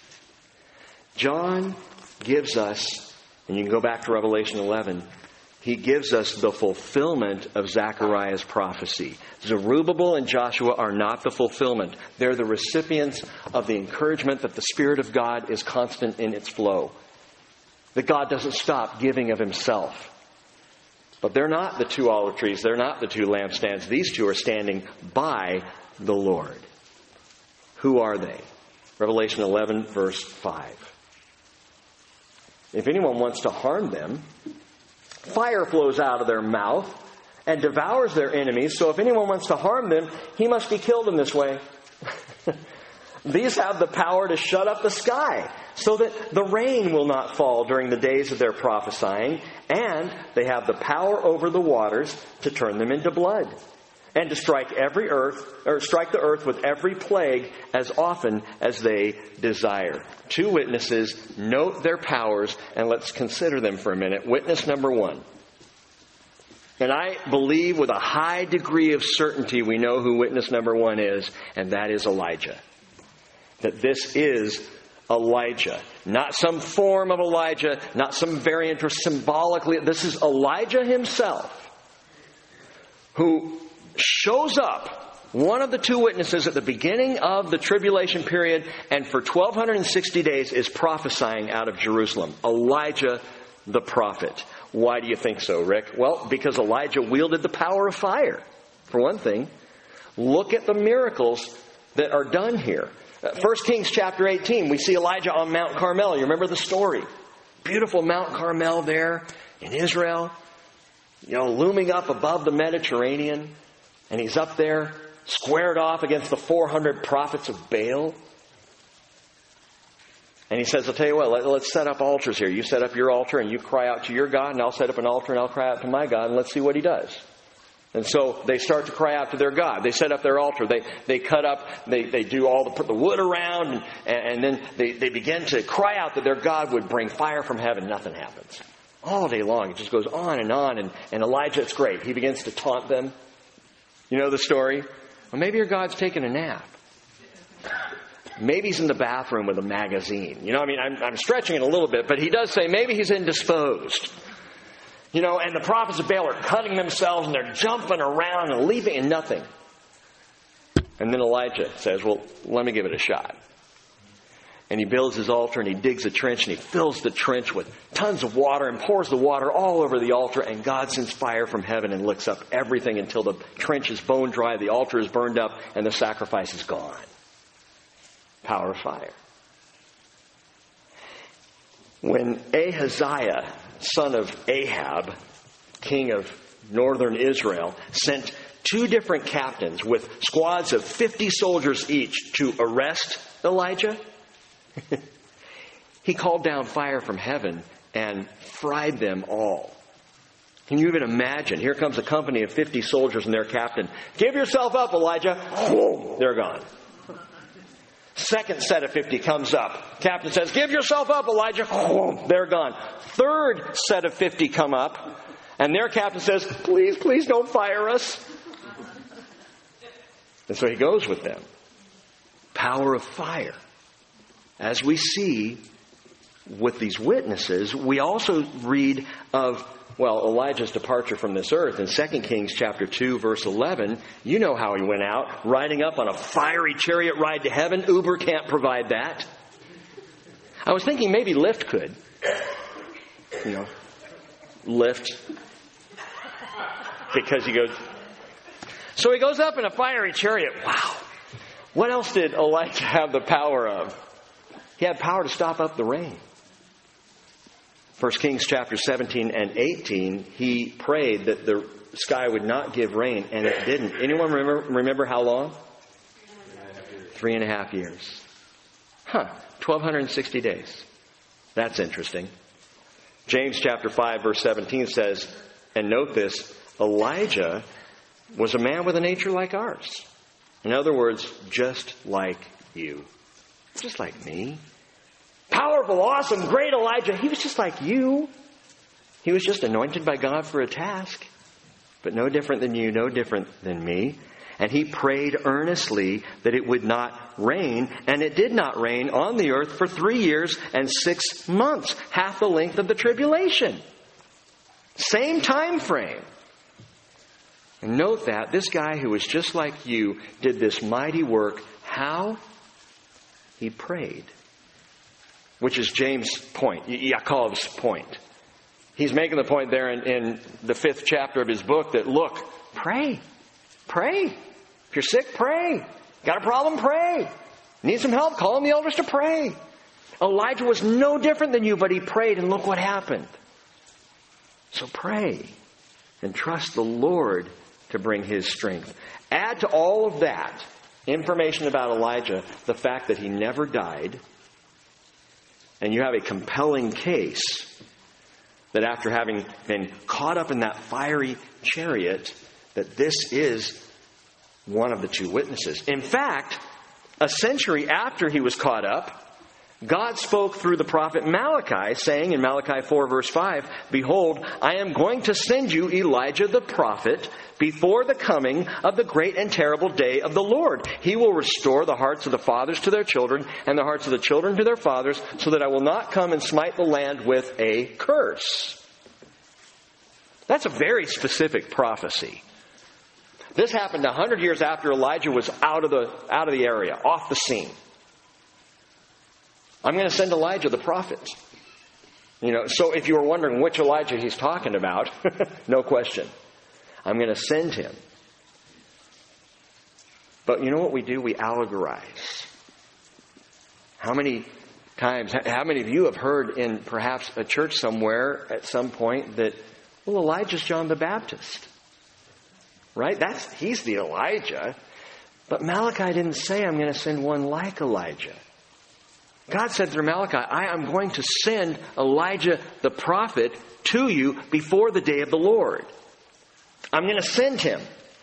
John gives us, and you can go back to Revelation 11, he gives us the fulfillment of Zechariah's prophecy. Zerubbabel and Joshua are not the fulfillment. They're the recipients of the encouragement that the Spirit of God is constant in its flow. That God doesn't stop giving of himself. But they're not the 2 olive trees. They're not the 2 lampstands. These 2 are standing by the Lord. Who are they? Revelation 11, verse 5. If anyone wants to harm them, fire flows out of their mouth and devours their enemies. So if anyone wants to harm them, he must be killed in this way. These have the power to shut up the sky so that the rain will not fall during the days of their prophesying, and they have the power over the waters to turn them into blood, and to strike the earth with every plague as often as they desire. 2 witnesses, note their powers, and let's consider them for a minute. Witness number 1. And I believe with a high degree of certainty we know who witness number 1 is, and that is Elijah. That this is Elijah. Not some form of Elijah, not some variant or symbolically. This is Elijah himself who shows up one of the two witnesses at the beginning of the tribulation period, and for 1,260 days is prophesying out of Jerusalem. Elijah the prophet. Why do you think so, Rick? Well, because Elijah wielded the power of fire. For one thing, look at the miracles that are done here. 1 Kings chapter 18, we see Elijah on Mount Carmel. You remember the story? Beautiful Mount Carmel there in Israel, looming up above the Mediterranean. And he's up there, squared off against the 400 prophets of Baal. And he says, I'll tell you what, let's set up altars here. You set up your altar and you cry out to your God, and I'll set up an altar and I'll cry out to my God, and let's see what he does. And so they start to cry out to their God. They set up their altar. They cut up, they do all the wood around, and then they begin to cry out that their God would bring fire from heaven. Nothing happens. All day long, it just goes on. And Elijah, it's great. He begins to taunt them. You know the story? Well, maybe your God's taking a nap. Maybe he's in the bathroom with a magazine. I'm stretching it a little bit, but he does say maybe he's indisposed. And the prophets of Baal are cutting themselves and they're jumping around and leaping and nothing. And then Elijah says, well, let me give it a shot. And he builds his altar and he digs a trench and he fills the trench with tons of water and pours the water all over the altar, and God sends fire from heaven and licks up everything until the trench is bone dry, the altar is burned up, and the sacrifice is gone. Power of fire. When Ahaziah, son of Ahab, king of northern Israel, sent 2 different captains with squads of 50 soldiers each to arrest Elijah, he called down fire from heaven and fried them all. Can you even imagine? Here comes a company of 50 soldiers and their captain. Give yourself up, Elijah. Whoa, they're gone. Second set of 50 comes up. Captain says, give yourself up, Elijah. Whoa, they're gone. Third set of 50 come up, and their captain says, please don't fire us. And so he goes with them. Power of fire. As we see with these witnesses, we also read of, Elijah's departure from this earth. In 2 Kings chapter 2, verse 11, you know how he went out, riding up on a fiery chariot ride to heaven. Uber can't provide that. I was thinking maybe Lyft could. Lyft. Because he goes... So he goes up in a fiery chariot. Wow. What else did Elijah have the power of? He had power to stop up the rain. 1 Kings chapter 17 and 18, he prayed that the sky would not give rain, and it didn't. Anyone remember how long? 3.5 years. 1,260 days. That's interesting. James chapter 5 verse 17 says, and note this, Elijah was a man with a nature like ours. In other words, just like you. Just like me. Powerful, awesome, great Elijah. He was just like you. He was just anointed by God for a task. But no different than you, no different than me. And he prayed earnestly that it would not rain. And it did not rain on the earth for 3 years and 6 months. Half the length of the tribulation. Same time frame. And note that this guy who was just like you did this mighty work. How? He prayed. Which is James' point, Yaakov's point. He's making the point there in the 5th chapter of his book that, look, pray. Pray. If you're sick, pray. Got a problem, pray. Need some help, call on the elders to pray. Elijah was no different than you, but he prayed, and look what happened. So pray and trust the Lord to bring his strength. Add to all of that information about Elijah the fact that he never died. And you have a compelling case that after having been caught up in that fiery chariot, that this is one of the 2 witnesses. In fact, a century after he was caught up, God spoke through the prophet Malachi, saying in Malachi 4 verse 5, behold, I am going to send you Elijah the prophet before the coming of the great and terrible day of the Lord. He will restore the hearts of the fathers to their children and the hearts of the children to their fathers, so that I will not come and smite the land with a curse. That's a very specific prophecy. This happened 100 years after Elijah was out of the area, off the scene. I'm going to send Elijah the prophet. So if you were wondering which Elijah he's talking about, no question. I'm going to send him. But you know what we do? We allegorize. How many of you have heard in perhaps a church somewhere at some point that, well, Elijah's John the Baptist? Right? He's the Elijah. But Malachi didn't say, I'm going to send one like Elijah. God said through Malachi, I am going to send Elijah the prophet to you before the day of the Lord. I'm going to send him.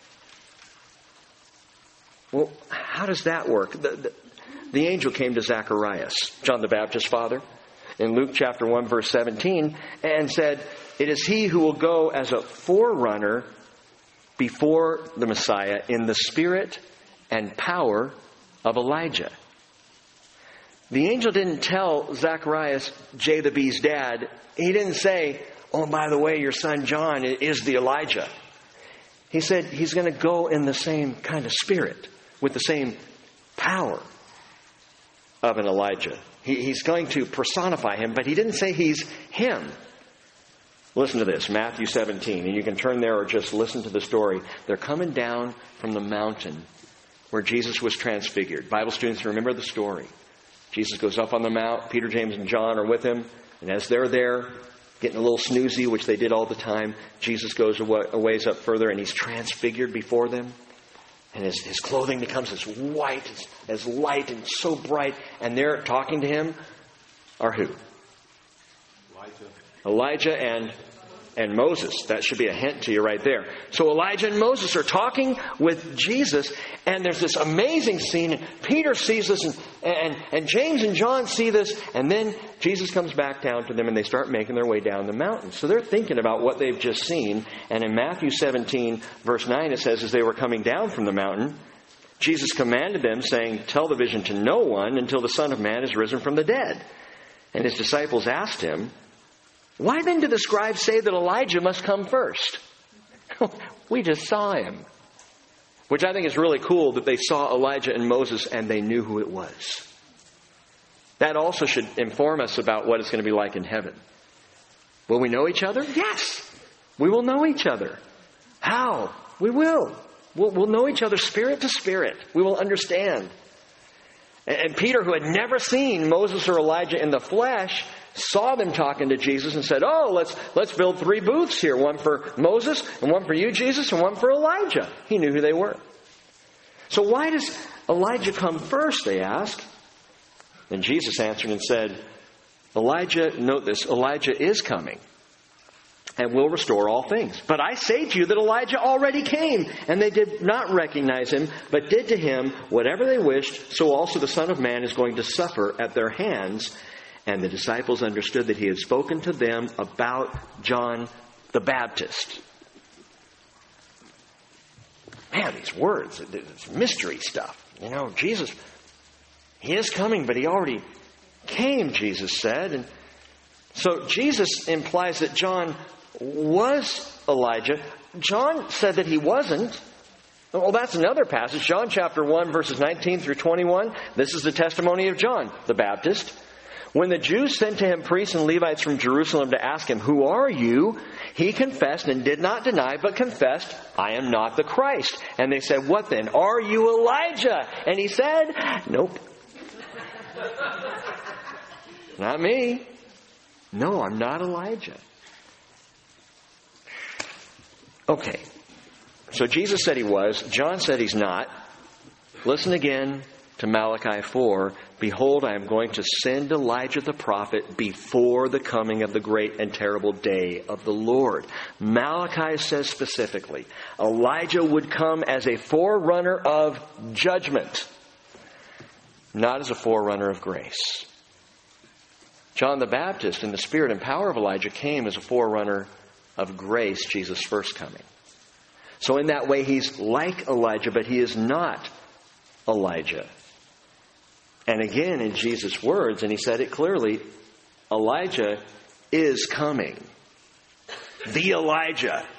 Well, how does that work? The angel came to Zacharias, John the Baptist's father, in Luke chapter 1, verse 17, and said, it is he who will go as a forerunner before the Messiah in the spirit and power of Elijah. The angel didn't tell Zacharias, Jay the Bee's dad, he didn't say, oh, by the way, your son John is the Elijah. He said he's going to go in the same kind of spirit, with the same power of an Elijah. He's going to personify him, but he didn't say he's him. Listen to this, Matthew 17, and you can turn there or just listen to the story. They're coming down from the mountain where Jesus was transfigured. Bible students remember the story. Jesus goes up on the mount. Peter, James, and John are with him. And as they're there, getting a little snoozy, which they did all the time, Jesus goes a ways up further, and he's transfigured before them. And his clothing becomes as white, as light, and so bright. And they're talking to him are who? Elijah and Moses. That should be a hint to you right there. So Elijah and Moses are talking with Jesus, and there's this amazing scene. And Peter sees this, and James and John see this, and then Jesus comes back down to them, and they start making their way down the mountain. So they're thinking about what they've just seen. And in Matthew 17, verse 9, it says, as they were coming down from the mountain, Jesus commanded them, saying, tell the vision to no one until the Son of Man is risen from the dead. And his disciples asked him, why then do the scribes say that Elijah must come first? We just saw him. Which I think is really cool that they saw Elijah and Moses and they knew who it was. That also should inform us about what it's going to be like in heaven. Will we know each other? Yes. We will know each other. How? We will. We'll know each other spirit to spirit. We will understand. And Peter, who had never seen Moses or Elijah in the flesh, saw them talking to Jesus and said, oh, let's build 3 booths here. One for Moses, and one for you, Jesus, and one for Elijah. He knew who they were. So why does Elijah come first, they asked. And Jesus answered and said, note this, Elijah is coming and will restore all things. But I say to you that Elijah already came, and they did not recognize him, but did to him whatever they wished. So also the Son of Man is going to suffer at their hands. And the disciples understood that he had spoken to them about John the Baptist. Man, these words, it's mystery stuff. Jesus, he is coming, but he already came, Jesus said. And so Jesus implies that John was Elijah. John said that he wasn't. Well, that's another passage. John chapter 1, verses 19 through 21. This is the testimony of John the Baptist. When the Jews sent to him priests and Levites from Jerusalem to ask him, who are you? He confessed and did not deny, but confessed, I am not the Christ. And they said, what then? Are you Elijah? And he said, nope. Not me. No, I'm not Elijah. Okay. So Jesus said he was. John said he's not. Listen again to Malachi 4. Behold, I am going to send Elijah the prophet before the coming of the great and terrible day of the Lord. Malachi says specifically, Elijah would come as a forerunner of judgment, not as a forerunner of grace. John the Baptist, in the spirit and power of Elijah, came as a forerunner of grace, Jesus' first coming. So in that way, he's like Elijah, but he is not Elijah. And again, in Jesus' words, and he said it clearly, Elijah is coming. The Elijah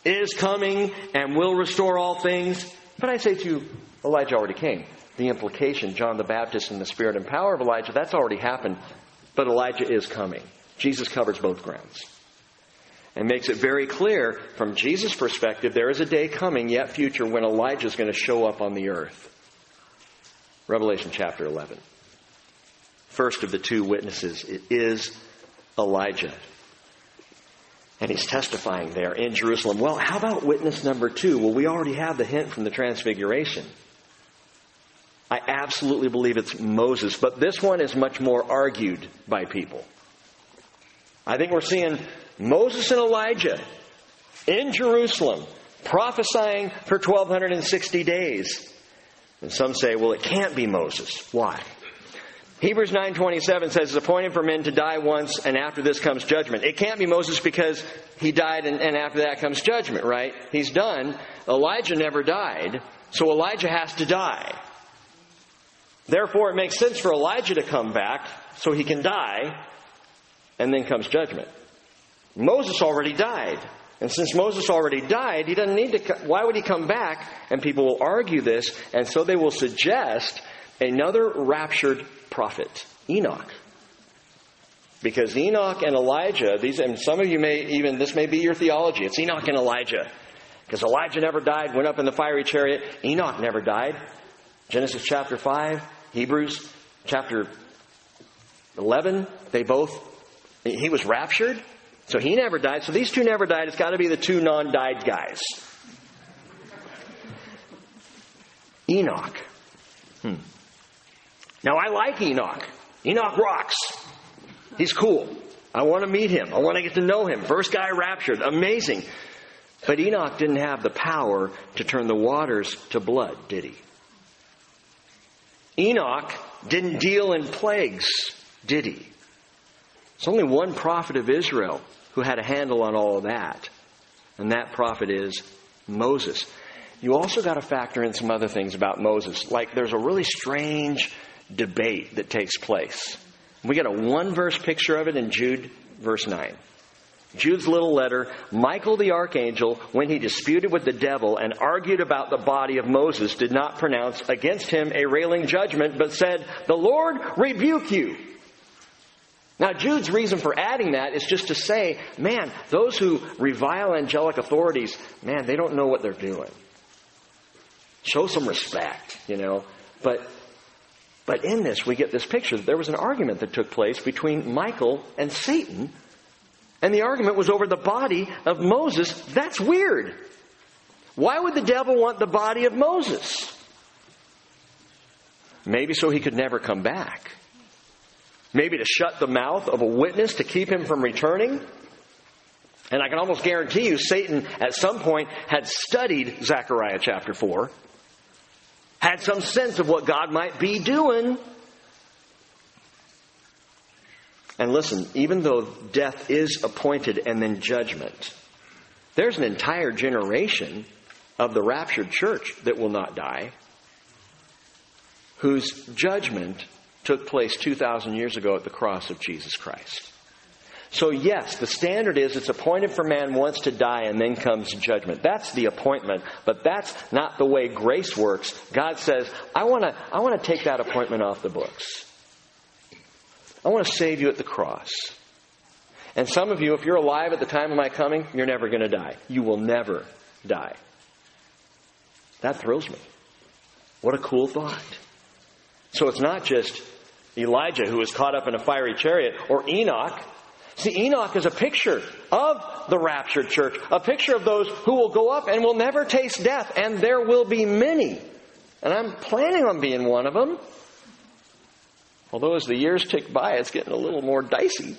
is coming and will restore all things. But I say to you, Elijah already came. The implication, John the Baptist in the spirit and power of Elijah, that's already happened. But Elijah is coming. Jesus covers both grounds. And makes it very clear, from Jesus' perspective, there is a day coming, yet future, when Elijah is going to show up on the earth. Revelation chapter 11. First of the two witnesses is Elijah. And he's testifying there in Jerusalem. Well, how about witness number 2? Well, we already have the hint from the Transfiguration. I absolutely believe it's Moses, but this one is much more argued by people. I think we're seeing Moses and Elijah in Jerusalem prophesying for 1,260 days. And some say, well, it can't be Moses. Why? Hebrews 9:27 says it's appointed for men to die once, and after this comes judgment. It can't be Moses because he died and after that comes judgment, right? He's done. Elijah never died, so Elijah has to die. Therefore, it makes sense for Elijah to come back so he can die, and then comes judgment. Moses already died. And since Moses already died, he doesn't need to. Why would he come back? And people will argue this, and so they will suggest another raptured prophet, Enoch. Because Enoch and Elijah, and some of you this may be your theology. It's Enoch and Elijah. Because Elijah never died, went up in the fiery chariot. Enoch never died. Genesis chapter 5, Hebrews chapter 11, he was raptured. So he never died. So these two never died. It's got to be the two non-died guys. Enoch. Now I like Enoch. Enoch rocks. He's cool. I want to meet him. I want to get to know him. First guy raptured. Amazing. But Enoch didn't have the power to turn the waters to blood, did he? Enoch didn't deal in plagues, did he? There's only one prophet of Israel who had a handle on all of that. And that prophet is Moses. You also got to factor in some other things about Moses. Like there's a really strange debate that takes place. We get a one-verse picture of it in Jude, verse 9. Jude's little letter, Michael the archangel, when he disputed with the devil and argued about the body of Moses, did not pronounce against him a railing judgment, but said, "The Lord rebuke you." Now, Jude's reason for adding that is just to say, man, those who revile angelic authorities, man, they don't know what they're doing. Show some respect, But in this, we get this picture that there was an argument that took place between Michael and Satan. And the argument was over the body of Moses. That's weird. Why would the devil want the body of Moses? Maybe so he could never come back. Maybe to shut the mouth of a witness to keep him from returning. And I can almost guarantee you Satan at some point had studied Zechariah chapter 4. Had some sense of what God might be doing. And listen, even though death is appointed and then judgment, there's an entire generation of the raptured church that will not die, whose judgment took place 2,000 years ago at the cross of Jesus Christ. So yes, the standard is it's appointed for man once to die and then comes judgment. That's the appointment, but that's not the way grace works. God says, I want to take that appointment off the books. I want to save you at the cross. And some of you, if you're alive at the time of my coming, you're never going to die. You will never die. That thrills me. What a cool thought. So it's not just Elijah who was caught up in a fiery chariot or Enoch. See, Enoch is a picture of the raptured church, a picture of those who will go up and will never taste death, and there will be many. And I'm planning on being one of them. Although as the years tick by, it's getting a little more dicey.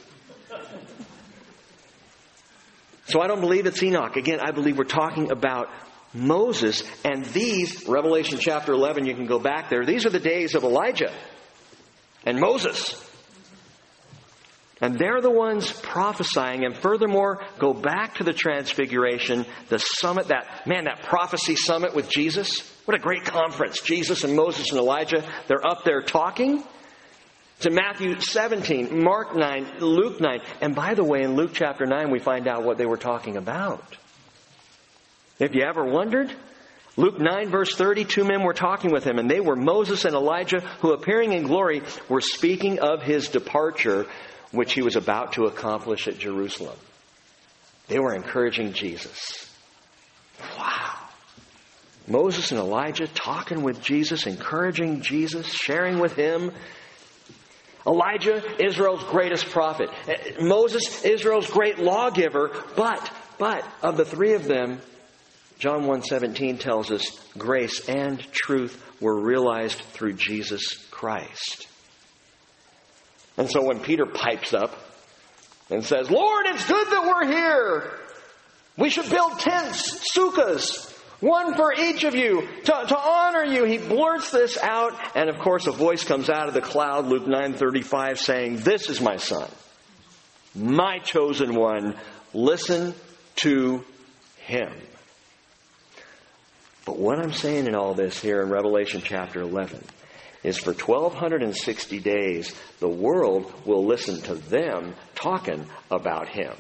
So I don't believe it's Enoch. Again, I believe we're talking about Moses. And these, Revelation chapter 11, you can go back there. These are the days of Elijah and Moses. And they're the ones prophesying. And furthermore, go back to the Transfiguration, the summit, that prophecy summit with Jesus. What a great conference. Jesus and Moses and Elijah, they're up there talking. It's in Matthew 17, Mark 9, Luke 9. And by the way, in Luke chapter 9, we find out what they were talking about. If you ever wondered, Luke 9 verse 30, 2 men were talking with him, and they were Moses and Elijah, who appearing in glory were speaking of his departure, which he was about to accomplish at Jerusalem. They were encouraging Jesus. Wow. Moses and Elijah talking with Jesus, encouraging Jesus, sharing with him. Elijah, Israel's greatest prophet. Moses, Israel's great lawgiver. But of the three of them, John 1:17 tells us grace and truth were realized through Jesus Christ. And so when Peter pipes up and says, Lord, it's good that we're here. We should build tents, sukkahs, one for each of you, to honor you. He blurts this out, and of course a voice comes out of the cloud, Luke 9:35, saying, this is my son, my chosen one. Listen to him. But what I'm saying in all this here in Revelation chapter 11 is for 1,260 days, the world will listen to them talking about him.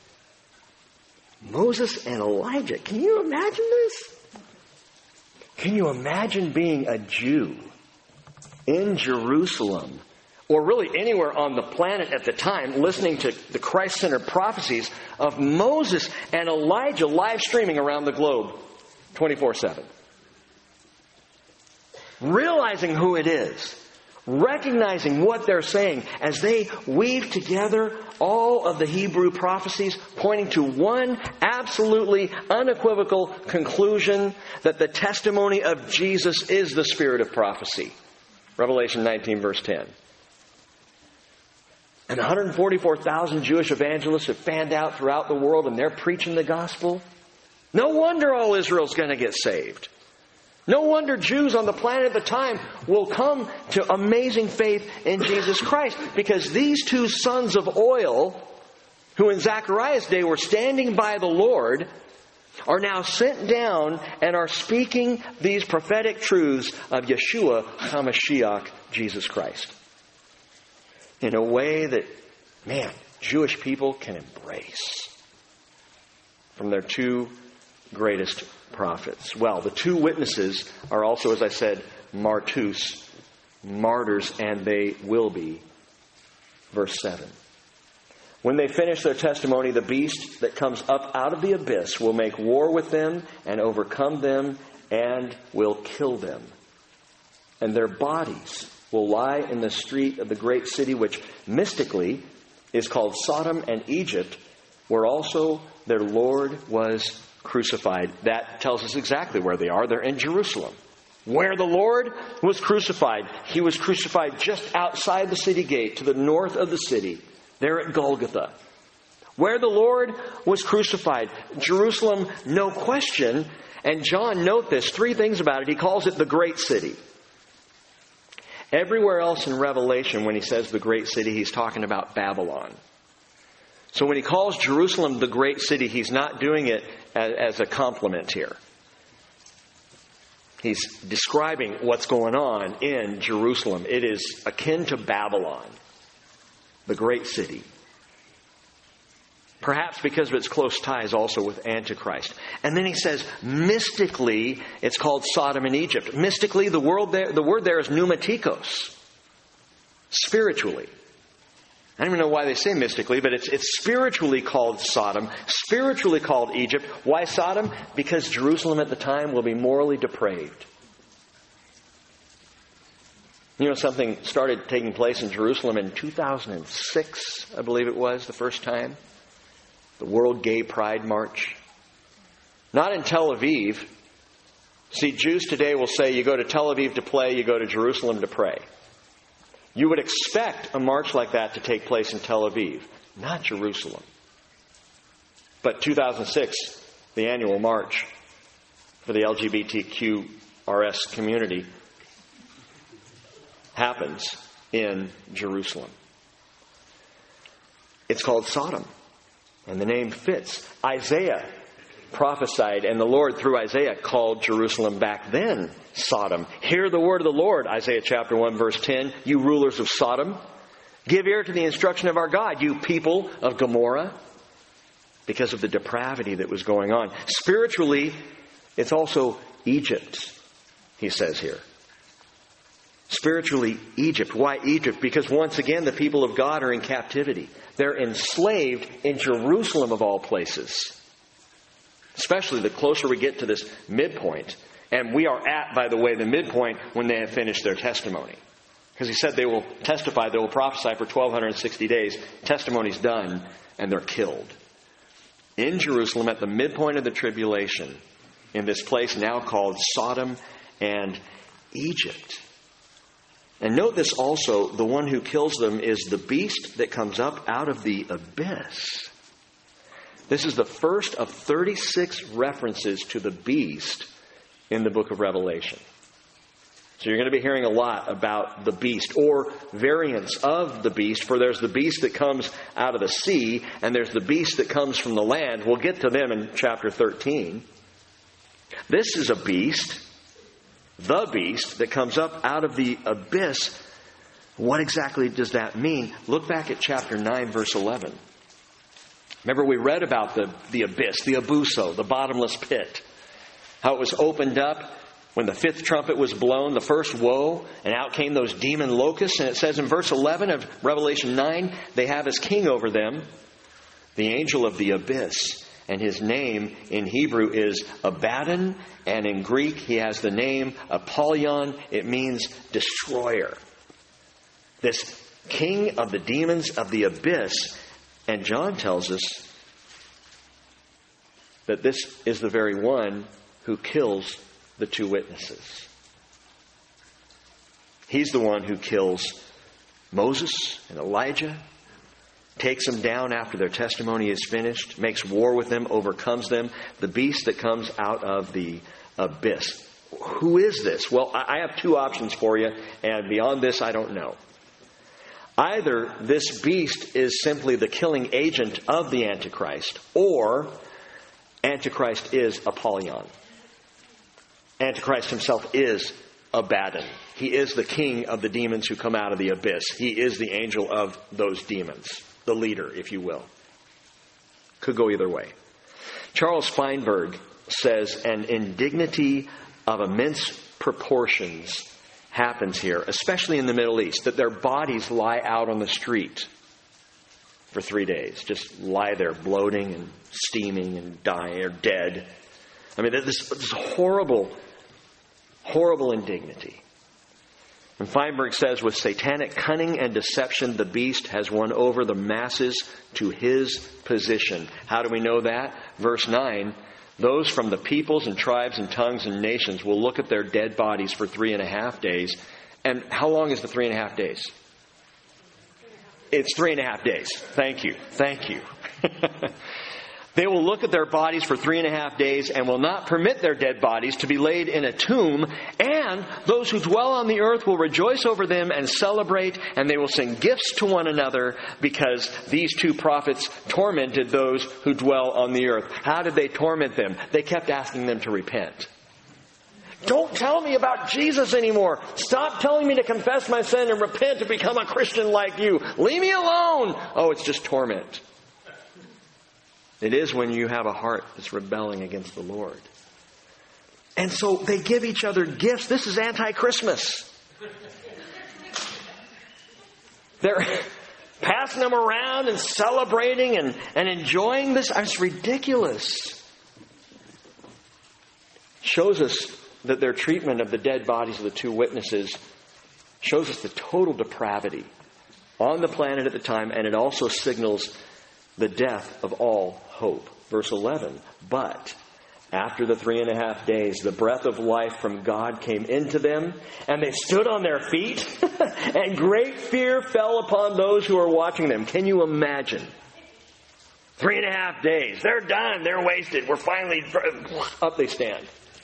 Moses and Elijah. Can you imagine this? Can you imagine being a Jew in Jerusalem, or really anywhere on the planet at the time, listening to the Christ-centered prophecies of Moses and Elijah live streaming around the globe 24/7? Realizing who it is, recognizing what they're saying as they weave together all of the Hebrew prophecies, pointing to one absolutely unequivocal conclusion, that the testimony of Jesus is the spirit of prophecy. Revelation 19 verse 10. And 144,000 Jewish evangelists have fanned out throughout the world, and they're preaching the gospel. No wonder all Israel's going to get saved. No wonder Jews on the planet at the time will come to amazing faith in Jesus Christ, because these two sons of oil, who in Zechariah's day were standing by the Lord, are now sent down and are speaking these prophetic truths of Yeshua HaMashiach, Jesus Christ, in a way that, man, Jewish people can embrace from their two greatest prophets. Well, the two witnesses are also, as I said, martus, martyrs, and they will be. Verse 7. When they finish their testimony, the beast that comes up out of the abyss will make war with them and overcome them and will kill them. And their bodies will lie in the street of the great city, which mystically is called Sodom and Egypt, where also their Lord was crucified. That tells us exactly where they are. They're in Jerusalem, where the Lord was crucified. He was crucified just outside the city gate, to the north of the city, there at Golgotha. Where the Lord was crucified. Jerusalem, no question. And John, note this, three things about it. He calls it the great city. Everywhere else in Revelation, when he says the great city, he's talking about Babylon. So when he calls Jerusalem the great city, he's not doing it as a compliment here. He's describing what's going on in Jerusalem. It is akin to Babylon, the great city. Perhaps because of its close ties also with Antichrist. And then he says, mystically, it's called Sodom and Egypt. Mystically, the word there is pneumatikos. Spiritually. I don't even know why they say mystically, but it's spiritually called Sodom, spiritually called Egypt. Why Sodom? Because Jerusalem at the time will be morally depraved. You know, something started taking place in Jerusalem in 2006, I believe it was, the first time. The World Gay Pride March. Not in Tel Aviv. See, Jews today will say you go to Tel Aviv to play, you go to Jerusalem to pray. You would expect a march like that to take place in Tel Aviv, not Jerusalem. But 2006, the annual march for the LGBTQRS community, happens in Jerusalem. It's called Sodom, and the name fits. Isaiah prophesied, and the Lord through Isaiah called Jerusalem back then Sodom. Hear the word of the Lord, Isaiah chapter 1 verse 10, you rulers of Sodom. Give ear to the instruction of our God, you people of Gomorrah. because of the depravity that was going on. Spiritually, it's also Egypt, he says here. Spiritually, Egypt. Why Egypt? Because once again, the people of God are in captivity. They're enslaved in Jerusalem of all places. Especially the closer we get to this midpoint. And we are at, by the way, the midpoint when they have finished their testimony. Because he said they will testify, they will prophesy for 1,260 days. Testimony's done, and they're killed. In Jerusalem, at the midpoint of the tribulation, in this place now called Sodom and Egypt. And note this also, the one who kills them is the beast that comes up out of the abyss. This is the first of 36 references to the beast in the book of Revelation. So you're going to be hearing a lot about the beast, or variants of the beast, for there's the beast that comes out of the sea, and there's the beast that comes from the land. We'll get to them in chapter 13. This is a beast, the beast, that comes up out of the abyss. What exactly does that mean? Look back at chapter 9, verse 11. Remember, we read about the abyss, the abuso, the bottomless pit. How it was opened up when the fifth trumpet was blown, the first woe, and out came those demon locusts. And it says in verse 11 of Revelation 9, they have as king over them the angel of the abyss. And his name in Hebrew is Abaddon, and in Greek he has the name Apollyon. It means destroyer. This king of the demons of the abyss. And John tells us that this is the very one who kills the two witnesses. He's the one who kills Moses and Elijah, takes them down after their testimony is finished, makes war with them, overcomes them. The beast that comes out of the abyss. Who is this? Well, I have two options for you, and beyond this, I don't know. Either this beast is simply the killing agent of the Antichrist, or Antichrist is Apollyon. Antichrist himself is Abaddon. He is the king of the demons who come out of the abyss. He is the angel of those demons. The leader, if you will. Could go either way. Charles Feinberg says an indignity of immense proportions happens here, especially in the Middle East, that their bodies lie out on the street for 3 days. Just lie there bloating and steaming and dying or dead. I mean, this horrible, horrible indignity. And Feinberg says, with satanic cunning and deception, the beast has won over the masses to his position. How do we know that? Verse 9, those from the peoples and tribes and tongues and nations will look at their dead bodies for 3.5 days. And how long is the 3.5 days? It's 3.5 days. Thank you. Thank you. They will look at their bodies for 3.5 days and will not permit their dead bodies to be laid in a tomb. And those who dwell on the earth will rejoice over them and celebrate, and they will sing gifts to one another, because these two prophets tormented those who dwell on the earth. How did they torment them? They kept asking them to repent. Don't tell me about Jesus anymore. Stop telling me to confess my sin and repent to become a Christian like you. Leave me alone. Oh, it's just torment. It is when you have a heart that's rebelling against the Lord. And so they give each other gifts. This is anti-Christmas. They're passing them around and celebrating and enjoying this. It's ridiculous. Shows us that their treatment of the dead bodies of the two witnesses shows us the total depravity on the planet at the time, and it also signals the death of all hope. Verse 11, but after the 3.5 days, the breath of life from God came into them, and they stood on their feet, and great fear fell upon those who were watching them. Can you imagine? 3.5 days. They're done. They're wasted. We're finally... Up they stand.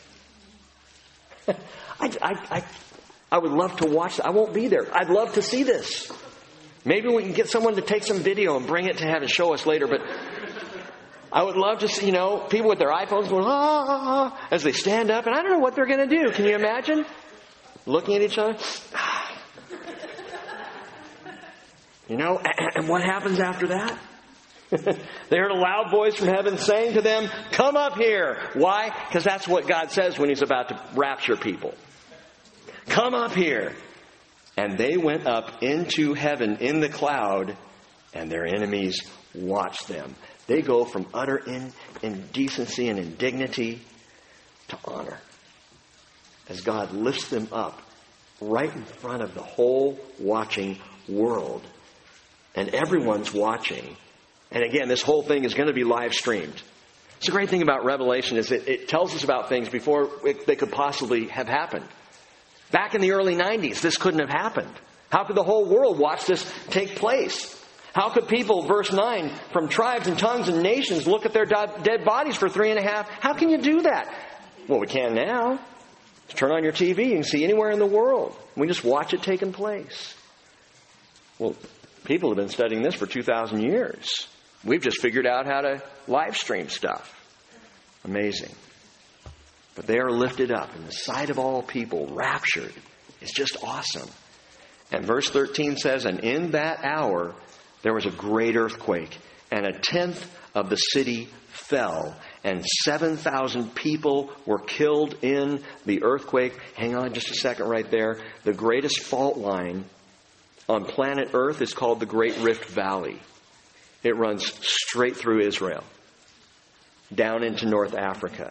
I would love to watch that. I won't be there. I'd love to see this. Maybe we can get someone to take some video and bring it to have it show us later. But I would love to see, people with their iPhones going, as they stand up. And I don't know what they're going to do. Can you imagine? Looking at each other. And what happens after that? They heard a loud voice from heaven saying to them, "Come up here." Why? Because that's what God says when He's about to rapture people. "Come up here." And they went up into heaven in the cloud, and their enemies watched them. They go from utter indecency and indignity to honor as God lifts them up right in front of the whole watching world. And everyone's watching. And again, this whole thing is going to be live streamed. It's the great thing about Revelation is that it tells us about things before they could possibly have happened. Back in the early 90s, this couldn't have happened. How could the whole world watch this take place? How could people, verse 9, from tribes and tongues and nations look at their dead bodies for 3.5? How can you do that? Well, we can now. Just turn on your TV. You can see anywhere in the world. We just watch it taking place. Well, people have been studying this for 2,000 years. We've just figured out how to live stream stuff. Amazing. But they are lifted up in the sight of all people, raptured. It's just awesome. And verse 13 says, "And in that hour there was a great earthquake, and 1/10 of the city fell, and 7,000 people were killed in the earthquake." Hang on just a second right there. The greatest fault line on planet Earth is called the Great Rift Valley. It runs straight through Israel, down into North Africa.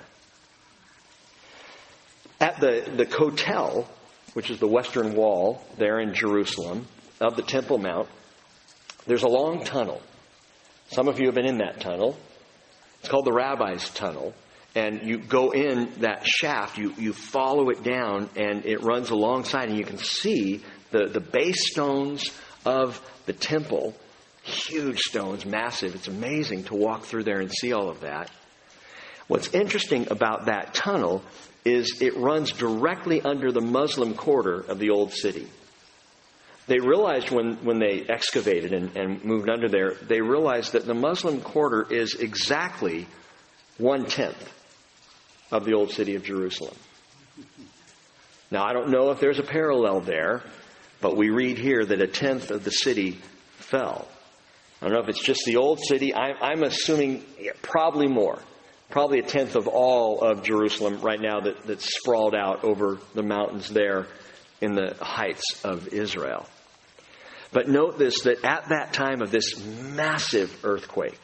At the Kotel, which is the western wall there in Jerusalem, of the Temple Mount, there's a long tunnel. Some of you have been in that tunnel. It's called the Rabbi's Tunnel. And you go in that shaft, you follow it down, and it runs alongside, and you can see the base stones of the temple. Huge stones, massive. It's amazing to walk through there and see all of that. What's interesting about that tunnel is it runs directly under the Muslim quarter of the old city. They realized when they excavated and moved under there, they realized that the Muslim quarter is exactly 1/10 of the old city of Jerusalem. Now, I don't know if there's a parallel there, but we read here that 1/10 of the city fell. I don't know if it's just the old city. I'm assuming probably more. Probably 1/10 of all of Jerusalem right now that's sprawled out over the mountains there in the heights of Israel. But note this, that at that time of this massive earthquake,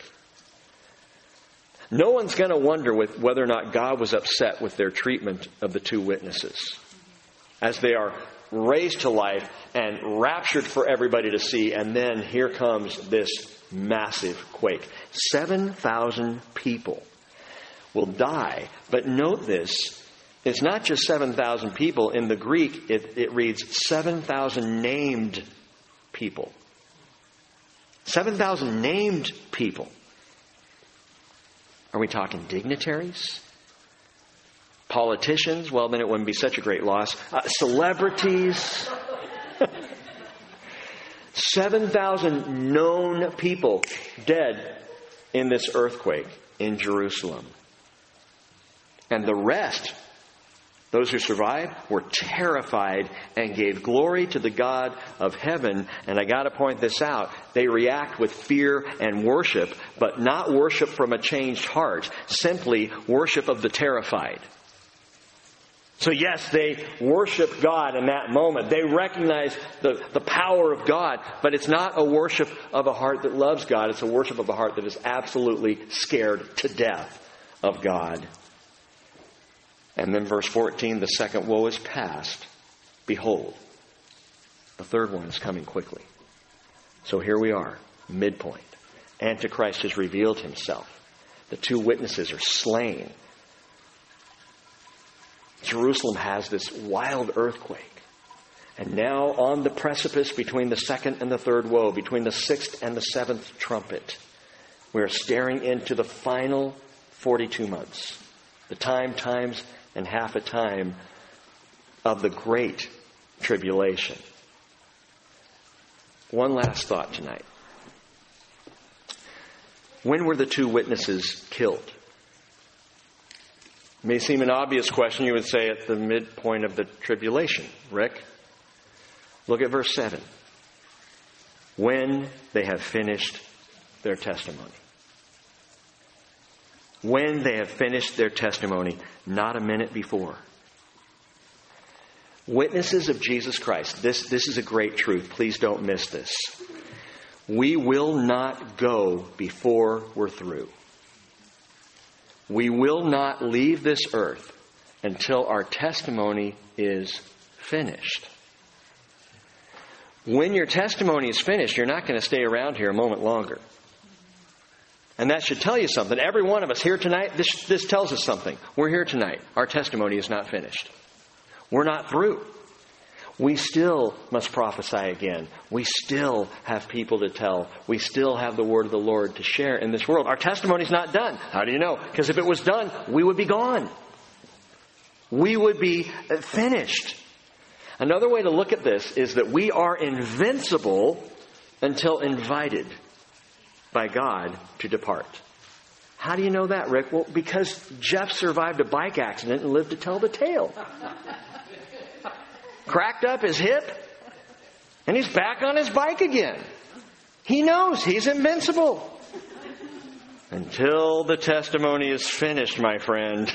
no one's going to wonder whether or not God was upset with their treatment of the two witnesses as they are raised to life and raptured for everybody to see. And then here comes this massive quake. 7,000 people will die. But note this, it's not just 7,000 people. In the Greek, it reads 7,000 named people. 7,000 named people. Are we talking dignitaries? Politicians? Well, then it wouldn't be such a great loss. Celebrities? 7,000 known people dead in this earthquake in Jerusalem. And the rest, those who survived, were terrified and gave glory to the God of heaven. And I got to point this out. They react with fear and worship, but not worship from a changed heart, simply worship of the terrified. So yes, they worship God in that moment. They recognize the power of God, but it's not a worship of a heart that loves God. It's a worship of a heart that is absolutely scared to death of God. And then verse 14, the second woe is past. Behold, the third one is coming quickly. So here we are, midpoint. Antichrist has revealed himself. The two witnesses are slain. Jerusalem has this wild earthquake. And now on the precipice between the second and the third woe, between the sixth and the seventh trumpet, we are staring into the final 42 months. The times, and half a time of the great tribulation. One last thought tonight. When were the two witnesses killed? It may seem an obvious question. You would say at the midpoint of the tribulation. Rick? Look at verse 7. When they have finished their testimony. When they have finished their testimony, not a minute before. Witnesses of Jesus Christ, this is a great truth. Please don't miss this. We will not go before we're through. We will not leave this earth until our testimony is finished. When your testimony is finished, you're not going to stay around here a moment longer. And that should tell you something. Every one of us here tonight, this tells us something. We're here tonight. Our testimony is not finished. We're not through. We still must prophesy again. We still have people to tell. We still have the word of the Lord to share in this world. Our testimony's not done. How do you know? Because if it was done, we would be gone. We would be finished. Another way to look at this is that we are invincible until invited by God to depart. How do you know that, Rick? Well, because Jeff survived a bike accident and lived to tell the tale. Cracked up his hip, and he's back on his bike again. He knows he's invincible. Until the testimony is finished, my friend.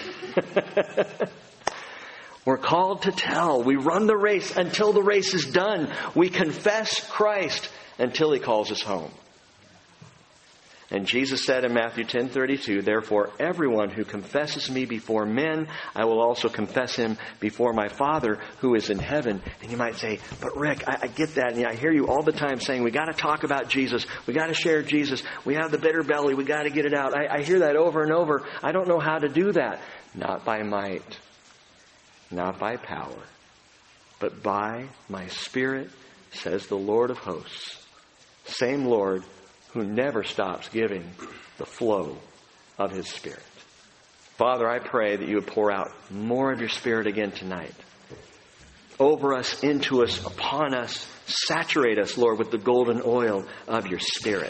We're called to tell. We run the race until the race is done. We confess Christ until He calls us home. And Jesus said in Matthew 10:32, "Therefore everyone who confesses me before men, I will also confess him before my Father who is in heaven." And you might say, "But Rick, I get that. And I hear you all the time saying we got to talk about Jesus. We got to share Jesus. We have the bitter belly. We got to get it out." I hear that over and over. I don't know how to do that. Not by might, not by power, but by my Spirit, says the Lord of hosts. Same Lord who never stops giving the flow of His Spirit. Father, I pray that you would pour out more of your Spirit again tonight. Over us, into us, upon us. Saturate us, Lord, with the golden oil of your Spirit.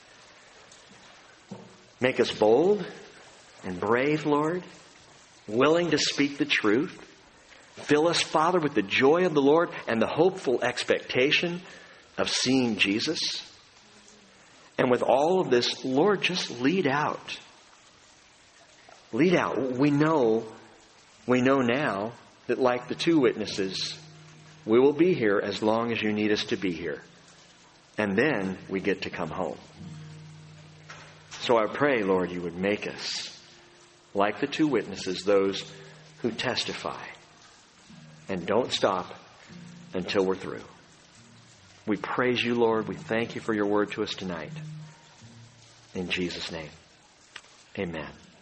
Make us bold and brave, Lord, willing to speak the truth. Fill us, Father, with the joy of the Lord and the hopeful expectation of seeing Jesus. And with all of this, Lord, just lead out. Lead out. We know now that like the two witnesses, we will be here as long as you need us to be here. And then we get to come home. So I pray, Lord, you would make us like the two witnesses, those who testify. And don't stop until we're through. We praise you, Lord. We thank you for your word to us tonight. In Jesus' name, amen.